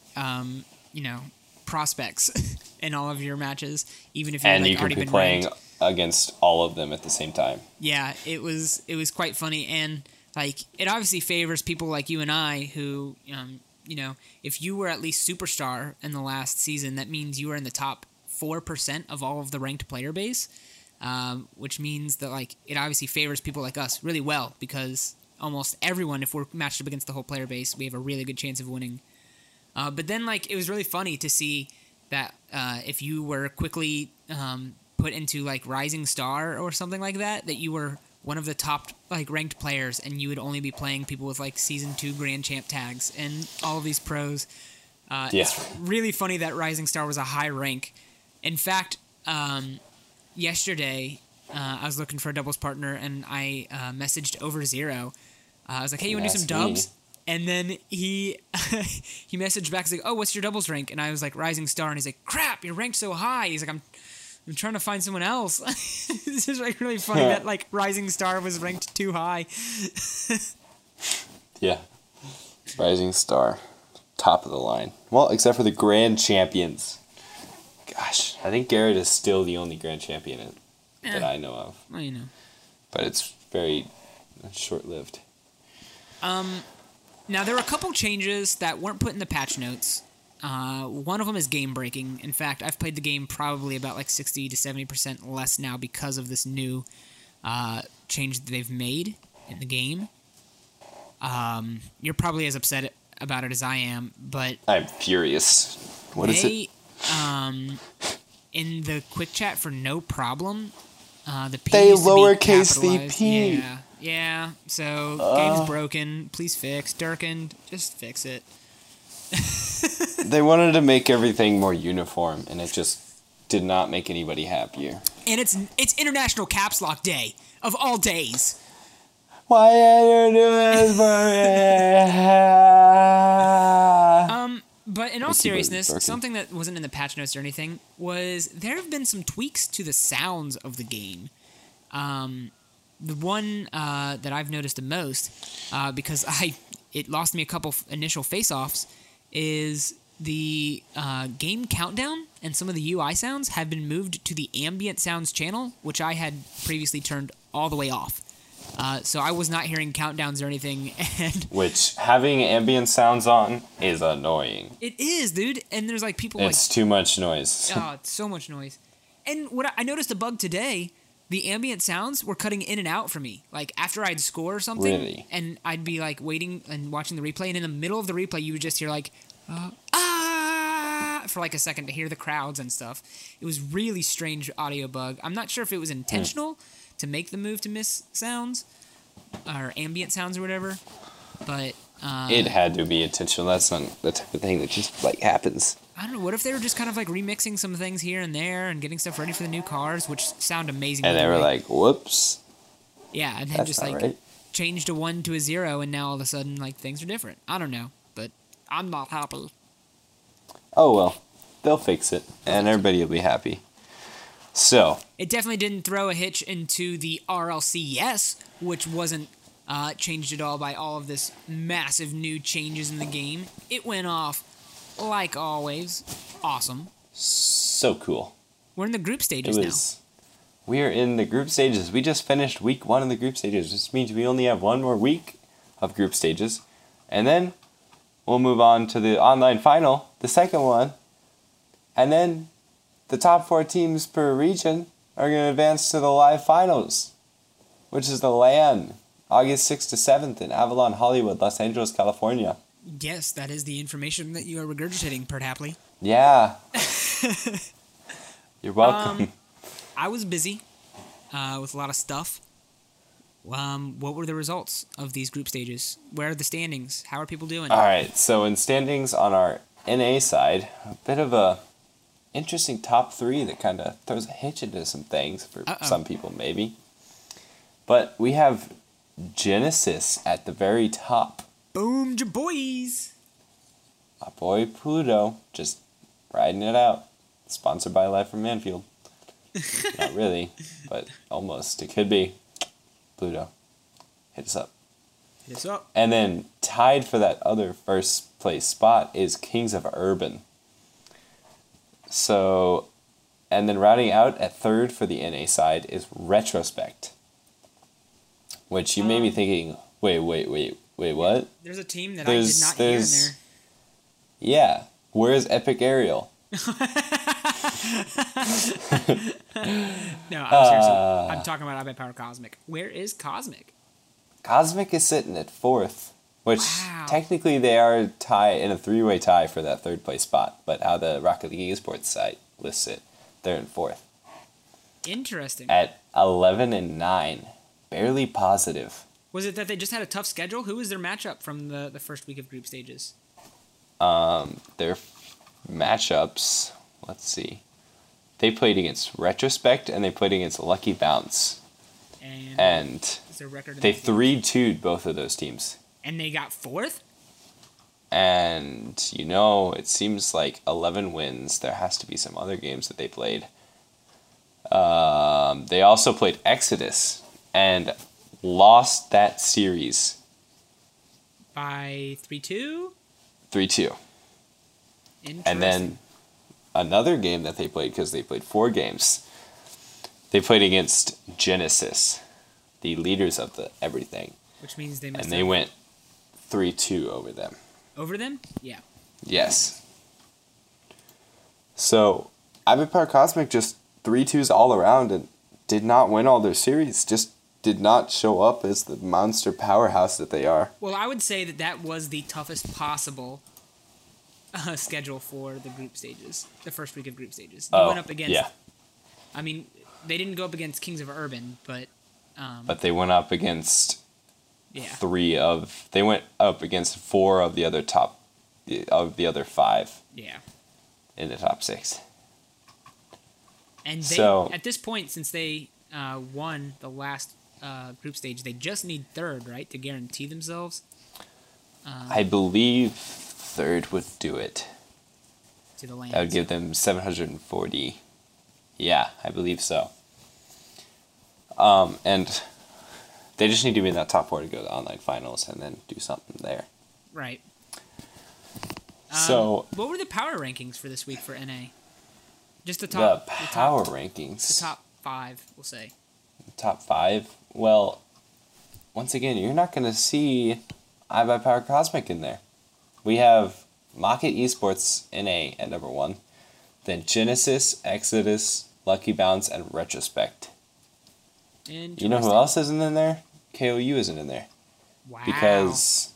prospects in all of your matches, even if you've already been ranked. And you could be playing against all of them at the same time. Yeah, it was quite funny, and it obviously favors people like you and I who if you were at least superstar in the last season, that means you were in the top 4% of all of the ranked player base, which means that it obviously favors people like us really well, because almost everyone, if we're matched up against the whole player base, we have a really good chance of winning. But then it was really funny to see that if you were quickly put into Rising Star or something like that, that you were one of the top like ranked players, and you would only be playing people with like season 2 Grand Champ tags and all of these pros. It's really funny that Rising Star was a high rank. In fact, yesterday I was looking for a doubles partner, and I messaged Over Zero. I was like, "Hey, you want to do some dubs?" And then he he messaged back, he's like, "Oh, what's your doubles rank?" And I was like, "Rising Star." And he's like, "Crap, you're ranked so high." He's like, I'm trying to find someone else. This is like really funny that like Rising Star was ranked too high. Yeah. Rising Star. Top of the line. Well, except for the Grand Champions. Gosh, I think Garrett is still the only Grand Champion that I know of. Well, you know. But it's very short-lived. Now, there were a couple changes that weren't put in the patch notes. One of them is game breaking. In fact, I've played the game probably about like 60 to 70% less now because of this new change that they've made in the game. You're probably as upset about it as I am, but I'm furious. What is it? In the quick chat for no problem, the P they used to be lowercase the capitalized. P. Yeah. So game's broken. Please fix. Durkin, just fix it. They wanted to make everything more uniform, and it just did not make anybody happier. And it's International Caps Lock Day of all days. Why are you doing this for me? But in all seriousness, something that wasn't in the patch notes or anything was there have been some tweaks to the sounds of the game. The one that I've noticed the most, because it lost me a couple initial face-offs, is the game countdown and some of the UI sounds have been moved to the ambient sounds channel, which I had previously turned all the way off. So I was not hearing countdowns or anything. And which, having ambient sounds on is annoying. It is, dude. And there's like people it's too much noise. Oh, it's so much noise. And what I noticed a bug today, the ambient sounds were cutting in and out for me. Like after I'd score or something, really? And I'd be like waiting and watching the replay, and in the middle of the replay, you would just hear like, for like a second to hear the crowds and stuff. It was really strange audio bug. I'm not sure if it was intentional to make the move to miss sounds or ambient sounds or whatever, but it had to be intentional. That's not the type of thing that just like happens. I don't know. What if they were just kind of like remixing some things here and there and getting stuff ready for the new cars, which sound amazing. And they were like, "Whoops." Yeah, and then just like changed a 1 to a 0, and now all of a sudden like things are different. I don't know, but I'm not happy. Oh well, they'll fix it, and everybody will be happy. So it definitely didn't throw a hitch into the RLCS, which wasn't changed at all by all of this massive new changes in the game. It went off like always. Awesome. So cool. We're in the group stages now. We are in the group stages. We just finished week 1 of the group stages. This means we only have 1 more week of group stages, and then we'll move on to the online final, the second one, and then the top 4 teams per region are going to advance to the live finals, which is the LAN, August 6th to 7th in Avalon, Hollywood, Los Angeles, California. Yes, that is the information that you are regurgitating, Pert Hapley. Yeah. You're welcome. I was busy with a lot of stuff. What were the results of these group stages? Where are the standings? How are people doing? All right, so in standings on our NA side, a bit of a interesting top 3 that kind of throws a hitch into some things for some people, maybe. But we have Genesis at the very top. Boom, ja boys! My boy Pluto, just riding it out. Sponsored by Live from Manfield. Not really, but almost. It could be. Pluto, hit us up. Hit us up. And then tied for that other first place spot is Kings of Urban. So, and then rounding out at 3rd for the NA side is Retrospect. Which you may be thinking, wait, what? There's a team that I did not hear in there. Yeah. Where's Epic Aerial? No, I'm seriously. I'm talking about iBuyPower Cosmic. Where is Cosmic? Cosmic is sitting at 4th, which technically they are in a 3-way tie for that 3rd place spot. But how the Rocket League Esports site lists it, they're in 4th. Interesting. At 11 and 9. barely positive. Was it that they just had a tough schedule? Who was their matchup from the first week of group stages? Their matchups, let's see. They played against Retrospect and they played against Lucky Bounce. And is their record they 3-2'd both of those teams. And they got fourth? And, it seems like 11 wins. There has to be some other games that they played. They also played Exodus and lost that series. By 3-2? 3-2. And then another game that they played, because they played 4 games, they played against Genesis, the leaders of the everything. Which means they must And they went 3-2 over them. Over them? Yeah. Yes. So, iBuyPower Cosmic just 3-2s all around and did not win all their series. Just did not show up as the monster powerhouse that they are. Well, I would say that was the toughest possible schedule for the group stages, the first week of group stages. They went up against. Yeah. I mean, they didn't go up against Kings of Urban, but. But they went up against. Yeah. They went up against 4 of the other of the other 5. Yeah. In the top 6. And they, at this point, since they won the last group stage, they just need 3rd, right, to guarantee themselves. I believe 3rd would do it. To the land. That would give them 740. Yeah, I believe so. And they just need to be in that top 4 to go to the online finals and then do something there. Right. So, what were the power rankings for this week for NA? Just the top. The power rankings. The top 5, we'll say. Top 5? Well, once again, you're not going to see iBuyPower Cosmic in there. We have Mocket Esports NA at number 1. Then Genesis, Exodus, Lucky Bounce, and Retrospect. You know who else isn't in there? KOU isn't in there. Wow. Because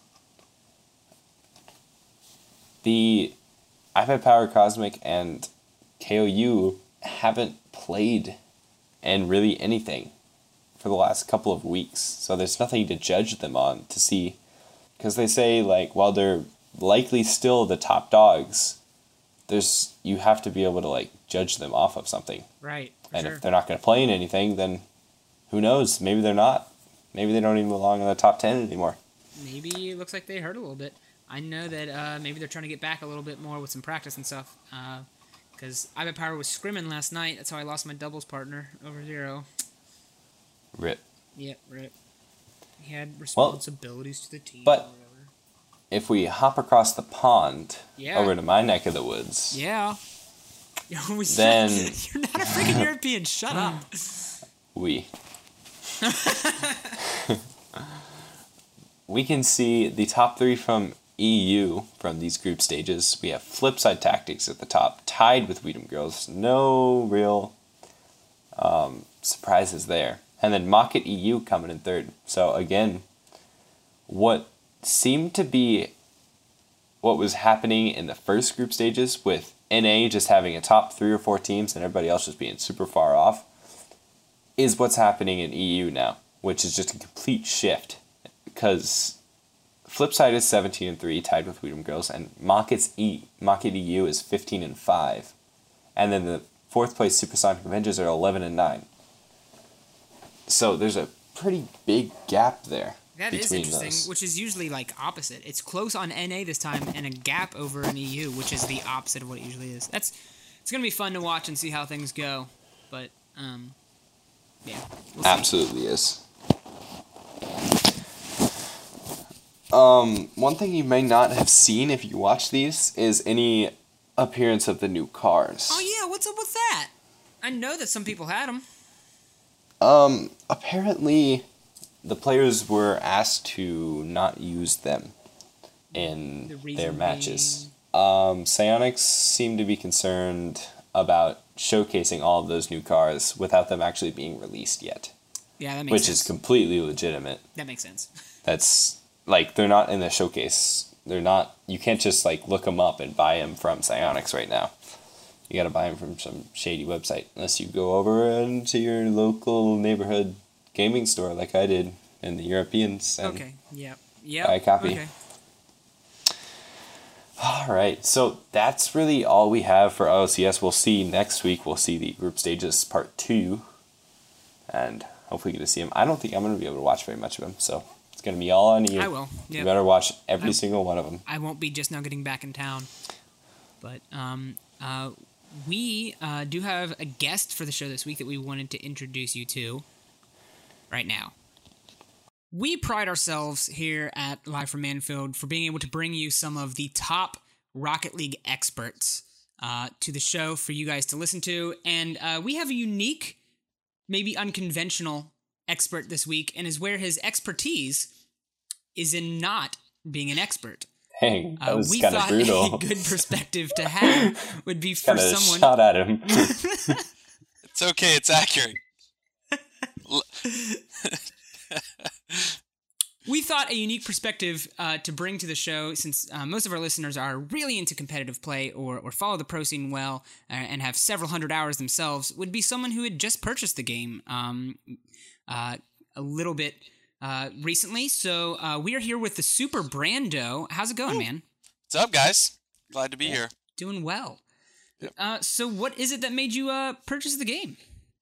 the iBuyPower Cosmic and KOU haven't played in really anything for the last couple of weeks. So there's nothing to judge them on to see. Because they say, while they're likely still the top dogs, you have to be able to, judge them off of something. Right. And if they're not going to play in anything, then who knows? Maybe they're not. Maybe they don't even belong in the top 10 anymore. Maybe it looks like they hurt a little bit. I know that maybe they're trying to get back a little bit more with some practice and stuff. Because iBuyPower was scrimming last night. That's how I lost my doubles partner over 0. Rip. Yep, rip. He had responsibilities to the team. But if we hop across the pond over to my neck of the woods. Yeah. Then you're not a freaking European. Shut up. We can see the top 3 from EU from these group stages. We have Flipside Tactics at the top, tied with Weedham Girls. No real surprises there. And then Mocket EU coming in 3rd. So again, what seemed to be what was happening in the first group stages with NA just having a top 3 or 4 teams and everybody else just being super far off is what's happening in EU now, which is just a complete shift. Because Flipside is 17-3, tied with Weedham Girls, and Mocket EU is 15-5. And then the 4th place Supersonic Avengers are 11-9. So there's a pretty big gap there. That is interesting, which is usually opposite. It's close on NA this time and a gap over in EU, which is the opposite of what it usually is. It's going to be fun to watch and see how things go. But, yeah. We'll Absolutely is. One thing you may not have seen if you watch these is any appearance of the new cars. Oh yeah, what's up with that? I know that some people had them. Apparently the players were asked to not use them in their matches. Psyonix seemed to be concerned about showcasing all of those new cars without them actually being released yet. Yeah, that makes sense. Which is completely legitimate. That makes sense. That's, they're not in the showcase. They're not, you can't just, look them up and buy them from Psyonix right now. You gotta buy them from some shady website, unless you go over into your local neighborhood gaming store like I did in the Europeans. And okay. Yep. buy a copy. Okay. All right, so that's really all we have for LCS. We'll see next week. We'll see the group stages part 2, and hopefully get to see him. I don't think I'm going to be able to watch very much of him, so it's going to be all on you. I will. Yep. You better watch every single one of them. I won't be just now getting back in town, but we do have a guest for the show this week that we wanted to introduce you to right now. We pride ourselves here at Live from Manfield for being able to bring you some of the top Rocket League experts to the show for you guys to listen to. And we have a unique, maybe unconventional expert this week, and is where his expertise is in not being an expert. Dang, that was kind of brutal. We thought a good perspective to have would be for someone... shot at him. It's okay, it's accurate. We thought a unique perspective to bring to the show, since most of our listeners are really into competitive play or follow the pro scene well and have several hundred hours themselves, would be someone who had just purchased the game a little bit recently. So we are here with the Super Brando. How's it going, man? What's up, guys? Glad to be here. Doing well. Yep. So what is it that made you purchase the game?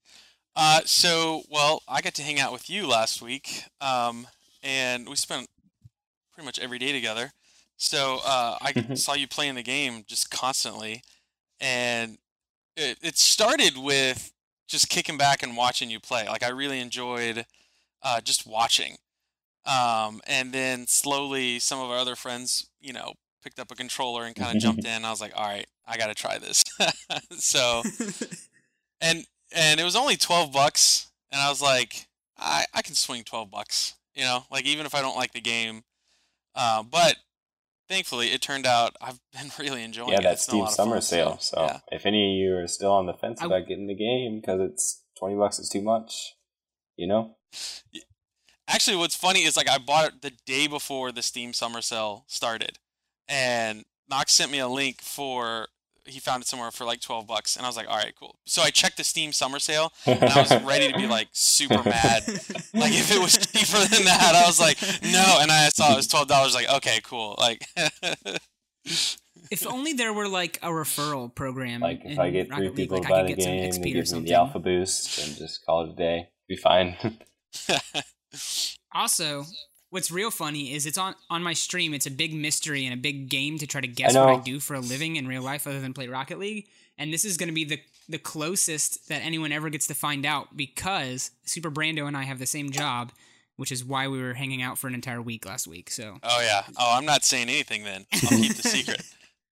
Well, I got to hang out with you last week, and we spent pretty much every day together. So I saw you playing the game just constantly, and it started with just kicking back and watching you play. Like, I really enjoyed just watching. And then slowly some of our other friends, picked up a controller and kind of jumped in. I was like, all right, I got to try this. So, and it was only $12, and I was like, I can swing $12, like, even if I don't like the game. But thankfully, it turned out I've been really enjoying it. Yeah, that Steam Summer Sale. So if any of you are still on the fence about getting the game because it's $20 is too much, Actually, what's funny is, like, I bought it the day before the Steam Summer Sale started, and Knox sent me a link he found it somewhere for like $12, and I was like, all right, cool. So I checked the Steam Summer Sale, and I was ready to be like super mad. Like, if it was cheaper than that, I was like, no. And I saw it was $12, like, okay, cool. Like, if only there were like a referral program. Like, if I get Rocket 3 people League, to buy the game, they give me the alpha boost, and just call it a day. Be fine. Also, what's real funny is it's on my stream. It's a big mystery and a big game to try to guess what I do for a living in real life other than play Rocket League. And this is going to be the closest that anyone ever gets to find out, because Super Brando and I have the same job, which is why we were hanging out for an entire week last week. So. Oh, yeah. Oh, I'm not saying anything then. I'll keep the secret.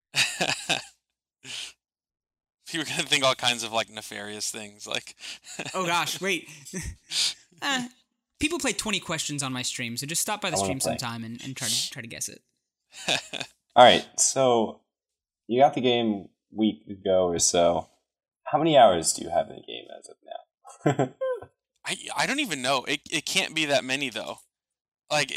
You were going to think all kinds of, like, nefarious things. Like. Oh, gosh. Wait. People play 20 questions on my stream, so just stop by the stream sometime and try to guess it. All right, so you got the game a week ago or so. How many hours do you have in the game as of now? I don't even know. It can't be that many though. Like,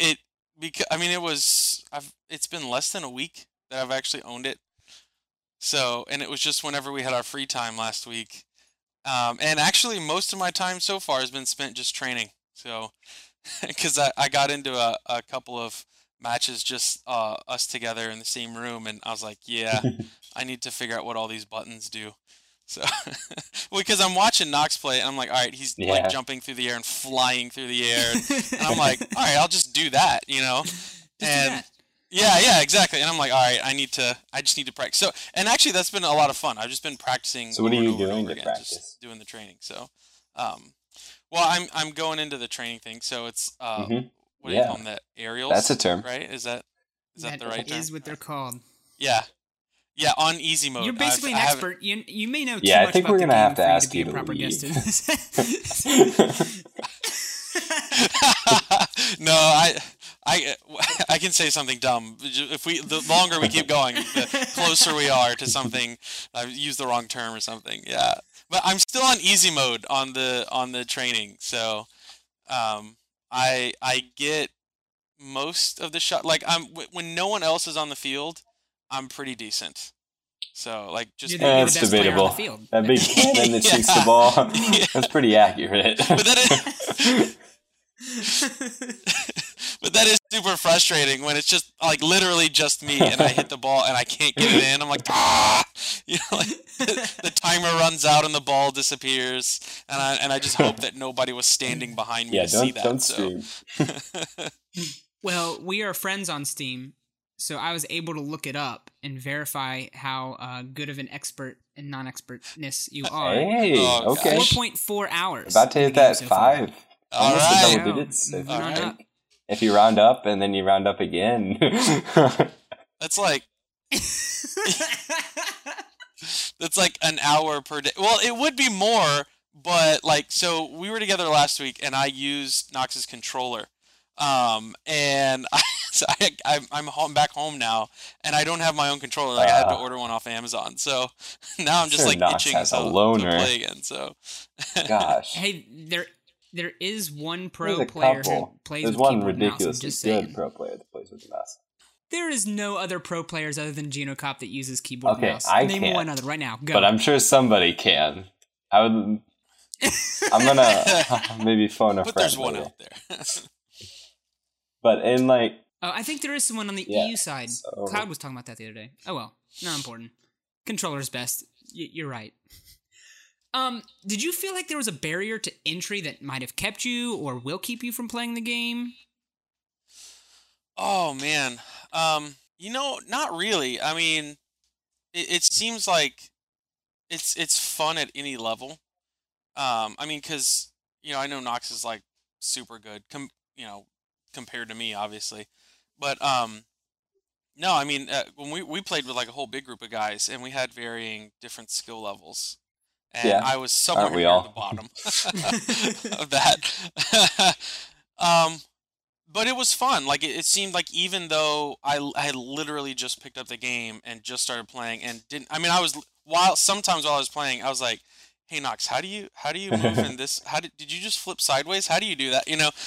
it's been less than a week that I've actually owned it. So, and it was just whenever we had our free time last week. And actually, most of my time so far has been spent just training. So, because I got into a couple of matches, just us together in the same room, and I was like, yeah, I need to figure out what all these buttons do. So, because I'm watching Knox play, and I'm like, all right, he's like jumping through the air and flying through the air, and I'm like, all right, I'll just do that, and yeah, exactly. And I'm like, all right, I just need to practice. So, and actually, that's been a lot of fun. I've just been practicing. So, what are you doing to practice? Just doing the training. So, well, I'm going into the training thing, so it's what do you call them? The aerials. That's a term, right? Is that the right term? That is what they're called. Yeah, on easy mode. You're basically an expert. You may know too much I think about we're gonna have to ask be you a proper guest in this. No, I can say something dumb. If the longer we keep going, the closer we are to something. I've used the wrong term or something. Yeah. But I'm still on easy mode on the training, so I get most of the shot. Like, when no one else is on the field, I'm pretty decent. So, like, just that's debatable. That big man that shoots the ball, that's pretty accurate. But But that is super frustrating when it's just like literally just me and I hit the ball and I can't get it in. I'm like, ah! You know, like the timer runs out and the ball disappears, and I just hope that nobody was standing behind me to see that. Don't stream. Well, we are friends on Steam, so I was able to look it up and verify how good of an expert and non-expertness you are. Hey, okay. 4.4 hours. About to hit that so 5. All Almost right. the double digits. Moving on up. If you round up and then you round up again. That's like that's like an hour per day. Well, it would be more, but like, so we were together last week and I used Nox's controller. And I'm back home now and I don't have my own controller. Like I had to order one off Amazon. So now I'm just like Nox itching has to a loner. play again. So Gosh. Hey, there is one pro There's a player couple. who plays There's with one keyboard and mouse. I'm ridiculously just good saying. pro player that plays with the mouse. There is no other pro players other than Genocop that uses keyboard and Okay, mouse. I Name can't. one other right now. Go. But I'm sure somebody can. I'm gonna maybe phone a but friend. there's one later. out there. But in like, I think there is someone on the Yeah, EU side. so- Cloud was talking about that the other day. Oh well, not important. Controller's best. You're right. Did you feel like there was a barrier to entry that might have kept you or will keep you from playing the game? Oh man, not really. I mean, it seems like it's fun at any level. I mean, because I know Nox is like super good, compared to me, obviously. But no, I mean, when we played with like a whole big group of guys, and we had varying different skill levels, and Yeah. I was somewhere Aren't we near all? the bottom of that. But it was fun. Like it seemed like even though I had literally just picked up the game and just started playing and didn't. I mean, sometimes while I was playing, I was like, "Hey Nox, how do you move in this? Did you just flip sideways? How do you do that?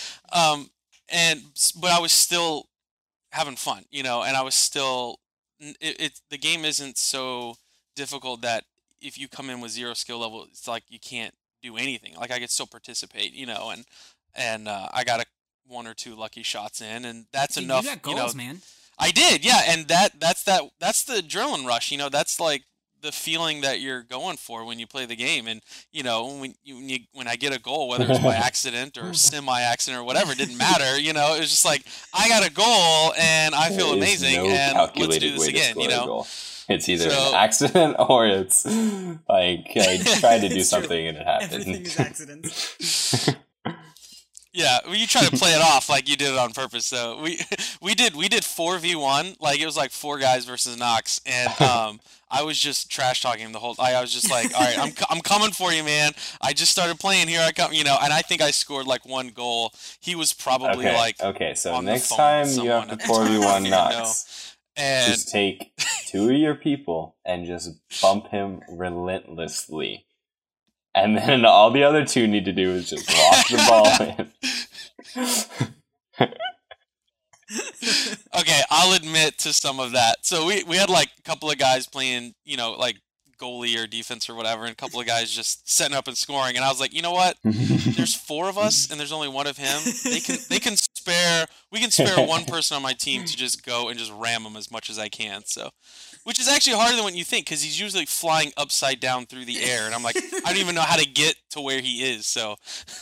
But I was still having fun, and I was still. The game isn't so difficult that if you come in with 0 skill level, it's like you can't do anything. Like I could still participate, and I got 1 or 2 lucky shots in, and that's Dude, enough. You got goals, man. I did, yeah, and that's the adrenaline rush. That's like the feeling that you're going for when you play the game, and when I get a goal, whether it's by accident or semi-accident or whatever, it didn't matter. It was just like I got a goal and I feel amazing, and let's do this again. It's either So- an accident or it's like I tried to do It's true. something and it happened. Everything is accidents. Yeah, well, you try to play it off like you did it on purpose. So we did 4v1, like it was like 4 guys versus Nox, and I was just trash talking him the whole. I was just like, all right, I'm coming for you, man. I just started playing. Here I come, and I think I scored like 1 goal. He was probably okay. So on the next phone time with you have to someone. 4v1 You Nox, and just take 2 of your people and just bump him relentlessly. And then all the other 2 need to do is just walk the ball in. Okay, I'll admit to some of that. So we had like a couple of guys playing, like goalie or defense or whatever, and a couple of guys just setting up and scoring. And I was like, you know what? There's 4 of us, and there's only 1 of him. We can spare 1 person on my team to just go and just ram him as much as I can. So, which is actually harder than what you think, because he's usually flying upside down through the air, and I'm like, I don't even know how to get to where he is. So.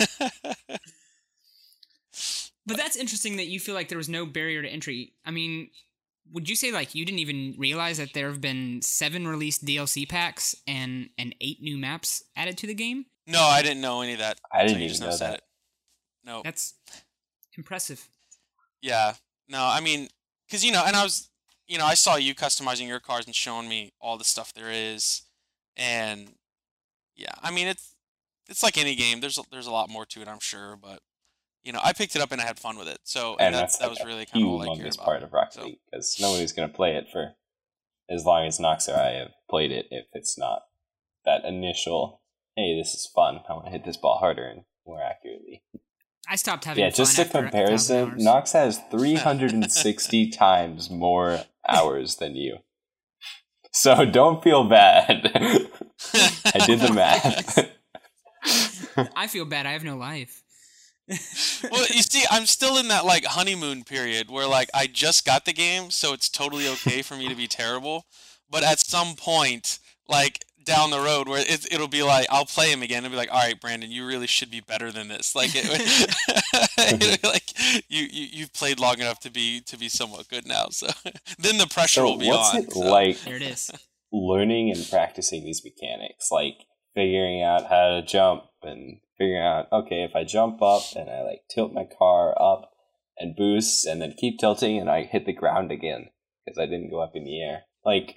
But that's interesting that you feel like there was no barrier to entry. I mean, would you say like you didn't even realize that there have been 7 released DLC packs and 8 new maps added to the game? No, I didn't know any of that. I didn't until you even just know said that. it. No. That's impressive. Yeah. No, I mean, because, and I was, I saw you customizing your cars and showing me all the stuff there is. And, yeah, I mean, it's like any game. There's a lot more to it, I'm sure. But, I picked it up and I had fun with it. So And that that's was really kind of all I cared humongous about. part of Rocket So- League, because nobody's going to play it for as long as Nox or I have played it if it's not that initial, hey, this is fun, I want to hit this ball harder and more accurately. I stopped having Yeah, fun just a after 1,000 comparison, hours. Nox has 360 times more hours than you. So don't feel bad. I did the math. I feel bad. I have no life. Well, you see, I'm still in that like honeymoon period where like I just got the game, so it's totally okay for me to be terrible. But at some point, like down the road, where it'll be like I'll play him again and be like, all right, Brandon, you really should be better than this. Like, like you've played long enough to be somewhat good now. So then the pressure will be on. What's it like? There it is. Learning and practicing these mechanics, like figuring out how to jump and figuring out, okay, if I jump up and I like tilt my car up and boost and then keep tilting and I hit the ground again because I didn't go up in the air. Like,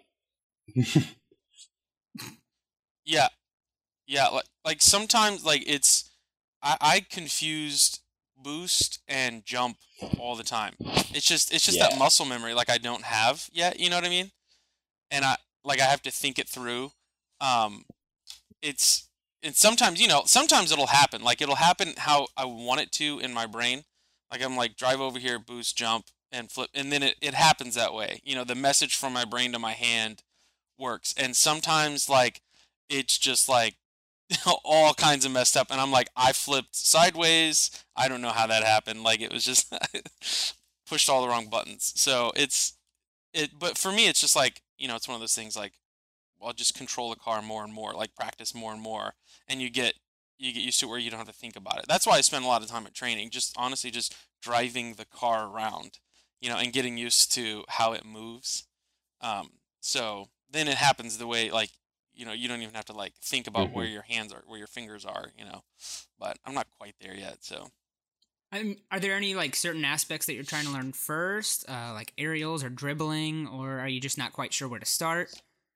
yeah, like sometimes like it's I confused boost and jump all the time. It's just that muscle memory like I don't have yet. You know what I mean? And I have to think it through. And sometimes, sometimes it'll happen. Like, it'll happen how I want it to in my brain. Like, I'm like, drive over here, boost, jump, and flip. And then it happens that way. The message from my brain to my hand works. And sometimes, like, it's just, like, all kinds of messed up. And I'm like, I flipped sideways. I don't know how that happened. Like, it was just pushed all the wrong buttons. So, but for me, it's just like, it's one of those things like, I'll just control the car more and more, like practice more and more, and you get used to it where you don't have to think about it. That's why I spend a lot of time at training, just honestly just driving the car around, and getting used to how it moves. So then it happens the way, like, you don't even have to like think about where your hands are, where your fingers are, but I'm not quite there yet. So are there any like certain aspects that you're trying to learn first, like aerials or dribbling, or are you just not quite sure where to start?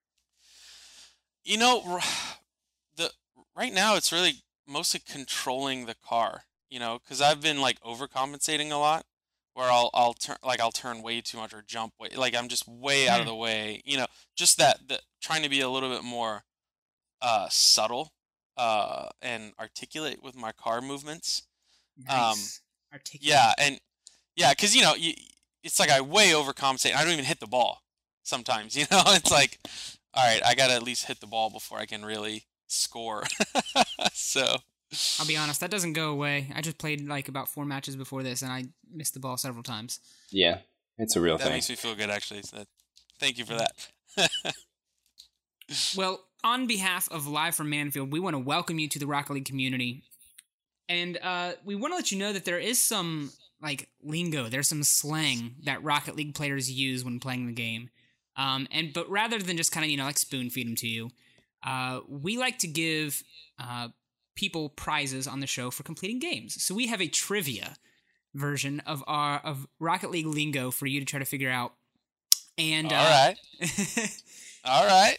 Right now it's really mostly controlling the car, because I've been like overcompensating a lot, where I'll turn way too much or jump way, like I'm just way out of the way, just that trying to be a little bit more subtle and articulate with my car movements. Nice. Articulate. Yeah, because it's like I way overcompensate. I don't even hit the ball sometimes. It's like, all right, I gotta at least hit the ball before I can really score. So I'll be honest, that doesn't go away. I just played like about 4 matches before this, and I missed the ball several times. Yeah, it's a real thing. That makes me feel good, actually. So thank you for that. Well, on behalf of Live from Manfield, we want to welcome you to the Rocket League community. And we want to let you know that there is some like lingo, there's some slang that Rocket League players use when playing the game. But rather than just kind of, like spoon feed them to you, we like to give people prizes on the show for completing games. So we have a trivia version of Rocket League lingo for you to try to figure out. And all right.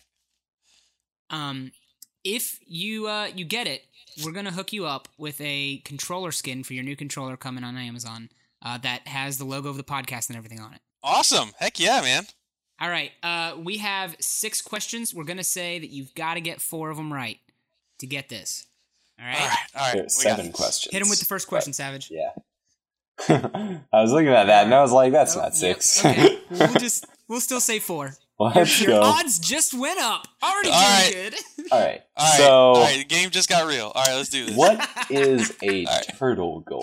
If you get it, we're gonna hook you up with a controller skin for your new controller coming on Amazon that has the logo of the podcast and everything on it. Awesome! Heck yeah, man! All right, we have 6 questions. We're gonna say that you've got to get 4 of them right to get this. All right. There's 7 questions. Hit him with the first question, Savage. Yeah. I was looking at that and I was like, that's not 6. Yep. Okay. We'll still say 4. Your odds just went up. Already doing good. All right. All right. The game just got real. All right, let's do this. What is a turtle goal?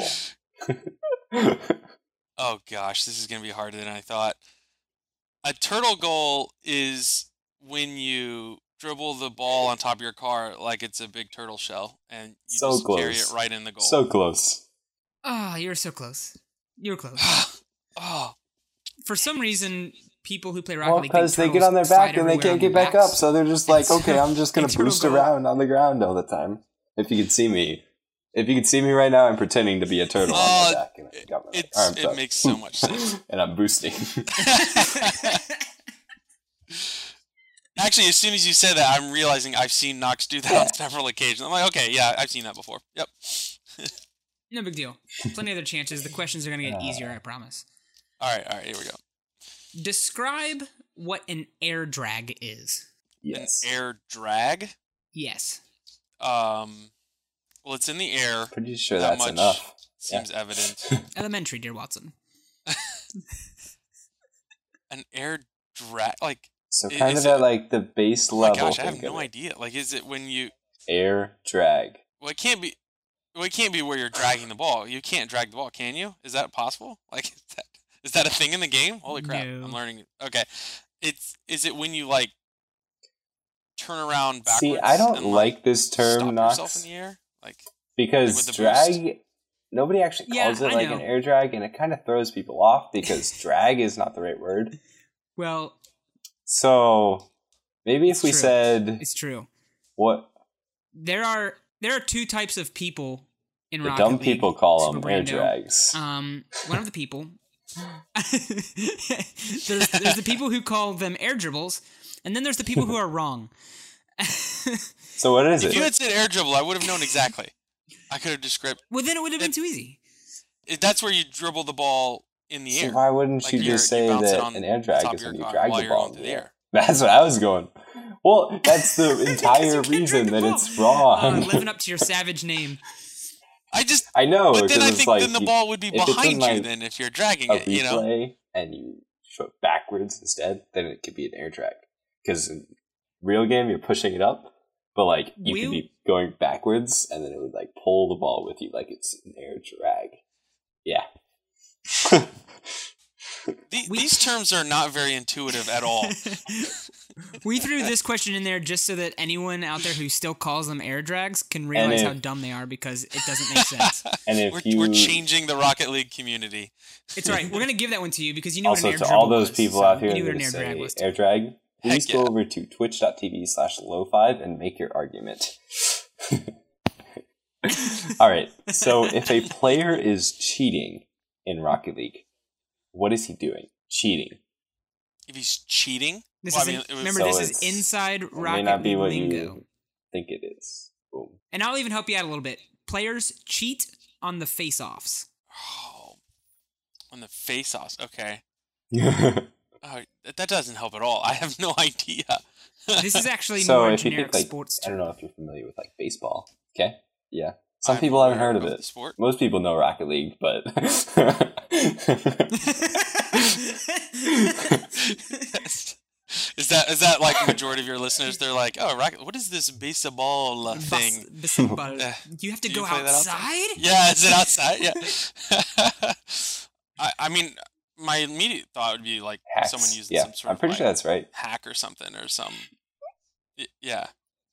Oh gosh, this is gonna be harder than I thought. A turtle goal is when you dribble the ball on top of your car like it's a big turtle shell, and you just carry it right in the goal. So close. Oh, you're so close. You're close. Oh. For some reason, people who play Rocket League because they get on their back and they can't get back up, so they're just like, okay, I'm just gonna boost around on the ground all the time. If you could see me. If you could see me right now, I'm pretending to be a turtle on my back. And I got my arms up. It makes so much sense. And I'm boosting. Actually, as soon as you said that, I'm realizing I've seen Nox do that on several occasions. I'm like, okay, yeah, I've seen that before. Yep. No big deal. Plenty of other chances. The questions are going to get easier, I promise. All right, here we go. Describe what an air drag is. Yes. An air drag? Yes. Well, it's in the air. Pretty sure that's enough. Seems evident. Elementary, dear Watson. An air drag, like. So kind of at like the base level. Oh my gosh, I have no idea. Like, is it when you air drag? Well, it can't be. Well, it can't be where you're dragging the ball. You can't drag the ball, can you? Is that possible? Like, is that a thing in the game? Holy crap! No. I'm learning. Okay, is it when you like turn around backwards? See, I don't and, like this term, stop Knox, yourself in the air, because with the drag. boost? Nobody actually calls it I like know. an air drag, and it kind of throws people off because drag is not the right word. Well, So maybe if It's we true. said it's true. what There are two types of people in the Rocket dumb League, people call them Super air Brando. drags. One of the people. there's the people who call them air dribbles, and then there's the people who are wrong. So what is If you it? had said air dribble, I would have known exactly. I could have described. Well, then it would have been too easy. That's where you dribble the ball in the So air. why wouldn't Like you you're- just you say bounce it that on an air drag top is of your when you car drag while the you're ball going in through the the air? air. That's what I was going. Well, that's the entire you can't reason drag the that ball. it's wrong. Living up to your savage name. I know, But then because I it's think like then the ball would be if it's in, behind you like, then if you're dragging a it, you know? replay and you show it backwards instead, then it could be an air drag. Because in real game, you're pushing it up, but like you could be going backwards, and then it would like pull the ball with you, like it's an air drag. Yeah. These terms are not very intuitive at all. We threw this question in there just so that anyone out there who still calls them air drags can realize how dumb they are because it doesn't make sense. And if We're changing the Rocket League community. It's all right. We're going to give that one to you because you know what also an air to dribble all those was, people so out here you knew what that an air say drag was. air drag, please Heck go yeah. over to twitch.tv/low5 and make your argument. All right. So if a player is cheating in Rocket League, what is he doing? Cheating. If he's cheating, This well, is I mean, it was- remember, So this is it's- inside It may Rocket not be League what lingo. you think it is. Boom. And I'll even help you out a little bit. Players cheat on the face-offs. oh, on the face-offs. Okay. Oh, that doesn't help at all. I have no idea. This is actually So more a if you generic think like sports I term. don't know if you're familiar with like baseball. Okay. Yeah. Some I'm people haven't aware heard of of it. the sport. Most people know Rocket League, but Is that like the majority of your listeners? They're like, oh, Rocket. What is this baseball thing? Baseball. You have to Do go you play that outside? Yeah, is it outside? Yeah. I mean, my immediate thought would be like hacks. someone using Yeah, some sort I'm of pretty like, sure that's right. hack or something or some. Yeah.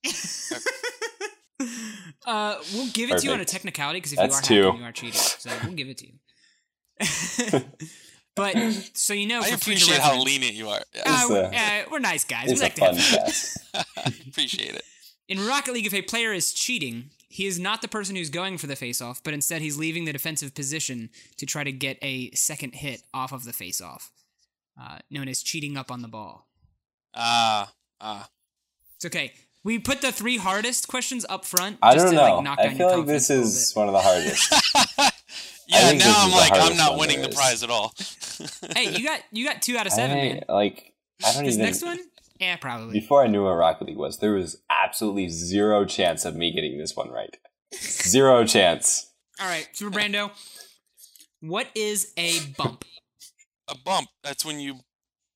We'll give it to you on a Perfect. technicality because if That's you are two. hacking, you are cheating. So we'll give it to you. But so you know, I for future appreciate how reference- lenient you are. Yeah, It's we're nice guys. We It's a like to have fun fun. test. appreciate it. In Rocket League, if a player is cheating, he is not the person who's going for the face-off, but instead he's leaving the defensive position to try to get a second hit off of the face-off, known as cheating up on the ball. It's okay. We put the 3 hardest questions up front. I just don't to, know. Like, knock I down feel your like this confidence a is one of the hardest. Yeah, think now this I'm is the like, I'm hardest not one winning there the is. prize at all. little bit. Hey, you got 2 out of 7, man. I don't This even. next one? Yeah, probably. Before I knew what Rocket League was, there was absolutely zero chance of me getting this one right. Zero chance. All right, Super Brando. What is a bump? A bump. That's when you.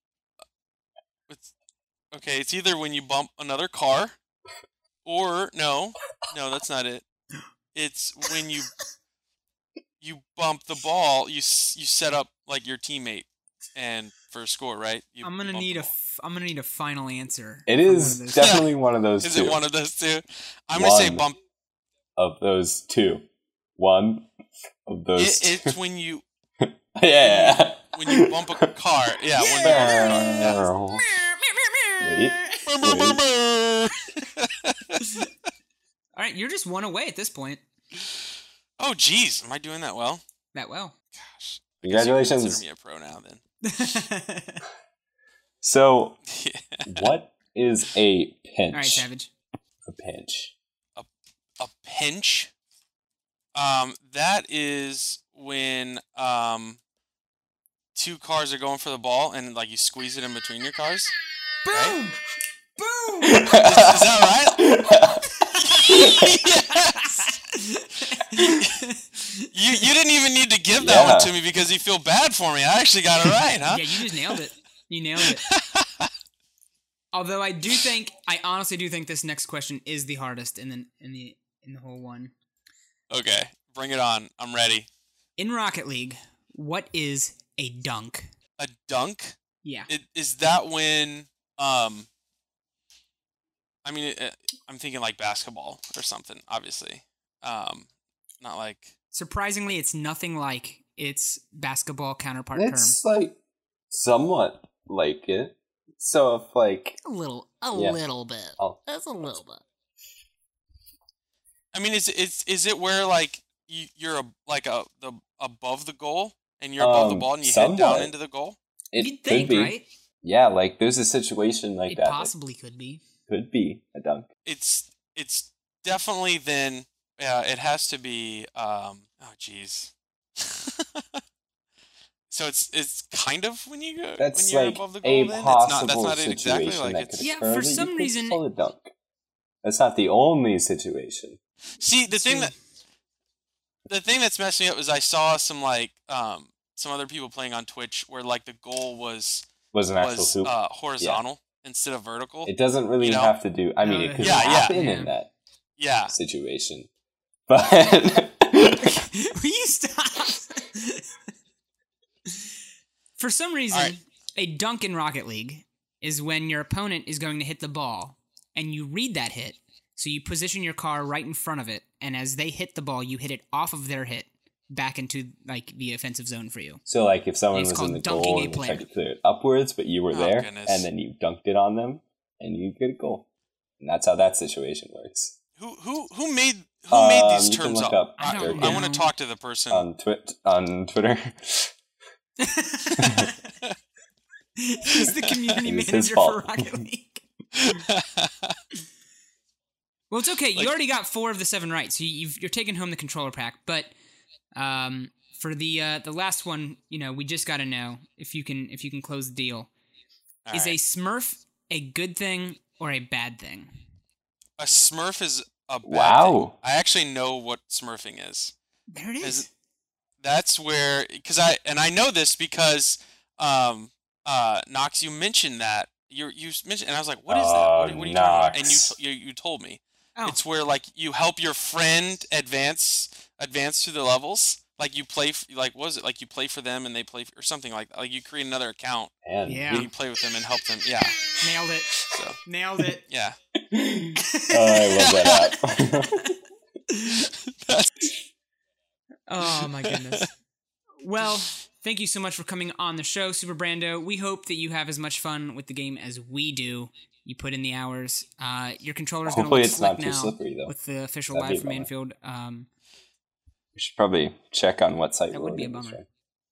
It's either when you bump another car, or no, that's not it. It's when you bump the ball. You set up like your teammate and for a score, right? I'm gonna need a final answer. It for one is of those. definitely one of those Is two. it one of those two? I'm gonna say One. bump. Of those two. One of those two. It's when you Yeah. when you bump a car. Yeah. Wait. All right, you're just 1 away at this point. Oh, geez, am I doing that well? That well. Gosh. I guess you Congratulations. consider me a pro now, then. So, what is a pinch? All right, Savage. A pinch. A pinch. That is when 2 cars are going for the ball and like you squeeze it in between your cars. Boom! Right? Boom! Is that right? You didn't even need to give that one to me because you feel bad for me. I actually got it right, huh? Yeah, you just nailed it. You nailed it. Although I honestly do think this next question is the hardest in the whole one. Okay, bring it on. I'm ready. In Rocket League, what is a dunk? A dunk? Yeah. Is that when, I mean, I'm thinking like basketball or something, obviously. Not like... Surprisingly, it's nothing like its basketball counterpart It's term. like somewhat like it. So if like... A little bit. Oh. That's a little bit. I mean, is it where like you're above the goal and you're above the ball and you head down into the goal? You'd think, right? Yeah, like there's a situation like that. It possibly could be. Could be a dunk. It's definitely then. Yeah, it has to be. Oh, jeez. So it's kind of when you're like above the goal. A possible that's not exactly situation like that it's. could occur for that some you could reason. call a dunk. That's not the only situation. See, the thing that's messing me up is I saw some like some other people playing on Twitch where like the goal was an actual hoop. Horizontal instead of vertical. It doesn't really have to do. I mean, it could happen in that situation, but Will you stop? For some reason, a dunk in Rocket League is when your opponent is going to hit the ball, and you read that hit. So you position your car right in front of it, and as they hit the ball, you hit it off of their hit back into like the offensive zone for you. So like if someone was in the goal and tried to clear it upwards, but you were there, and then you dunked it on them, and you get a goal, and that's how that situation works. Who made these terms up? I want to talk to the person on Twitter. He's the community manager for Rocket League. Well, it's okay. You already got 4 of the 7 right, so you're taking home the controller pack. But for the last one, we just got to know if you can close the deal. Is a Smurf a good thing or a bad thing? A Smurf is a bad thing. I actually know what Smurfing is. There it is. That's where I know this because Knox, you mentioned that you mentioned, and I was like, what is that? What are you talking about? And you told me. Oh. It's where like you help your friend advance through the levels. Like you play, what was it? Like you play for them and they play or something like that. Like you create another account. And you play with them and help them. Yeah. Nailed it. So. Nailed it. Yeah. I love that. Oh my goodness. Well, thank you so much for coming on the show, Super Brando. We hope that you have as much fun with the game as we do. You put in the hours. Your controller's going to look slick now slippery, with the official Live from Manfield. We should probably check on what site that would be a bummer.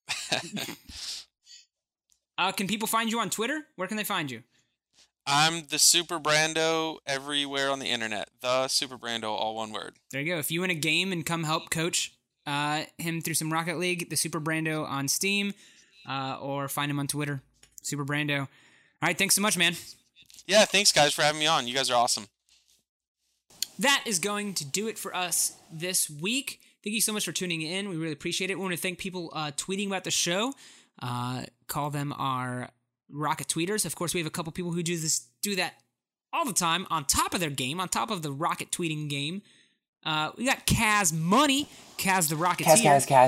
Can people find you on Twitter? Where can they find you? I'm the Super Brando everywhere on the internet. The Super Brando, all one word. There you go. If you win a game and come help coach him through some Rocket League, the Super Brando on Steam, or find him on Twitter, Super Brando. All right, thanks so much, man. Yeah, thanks, guys, for having me on. You guys are awesome. That is going to do it for us this week. Thank you so much for tuning in. We really appreciate it. We want to thank people tweeting about the show. Call them our Rocket Tweeters. Of course, we have a couple people who do that all the time on top of their game, on top of the Rocket tweeting game. We got Kaz Money, Kaz the Rocketeer.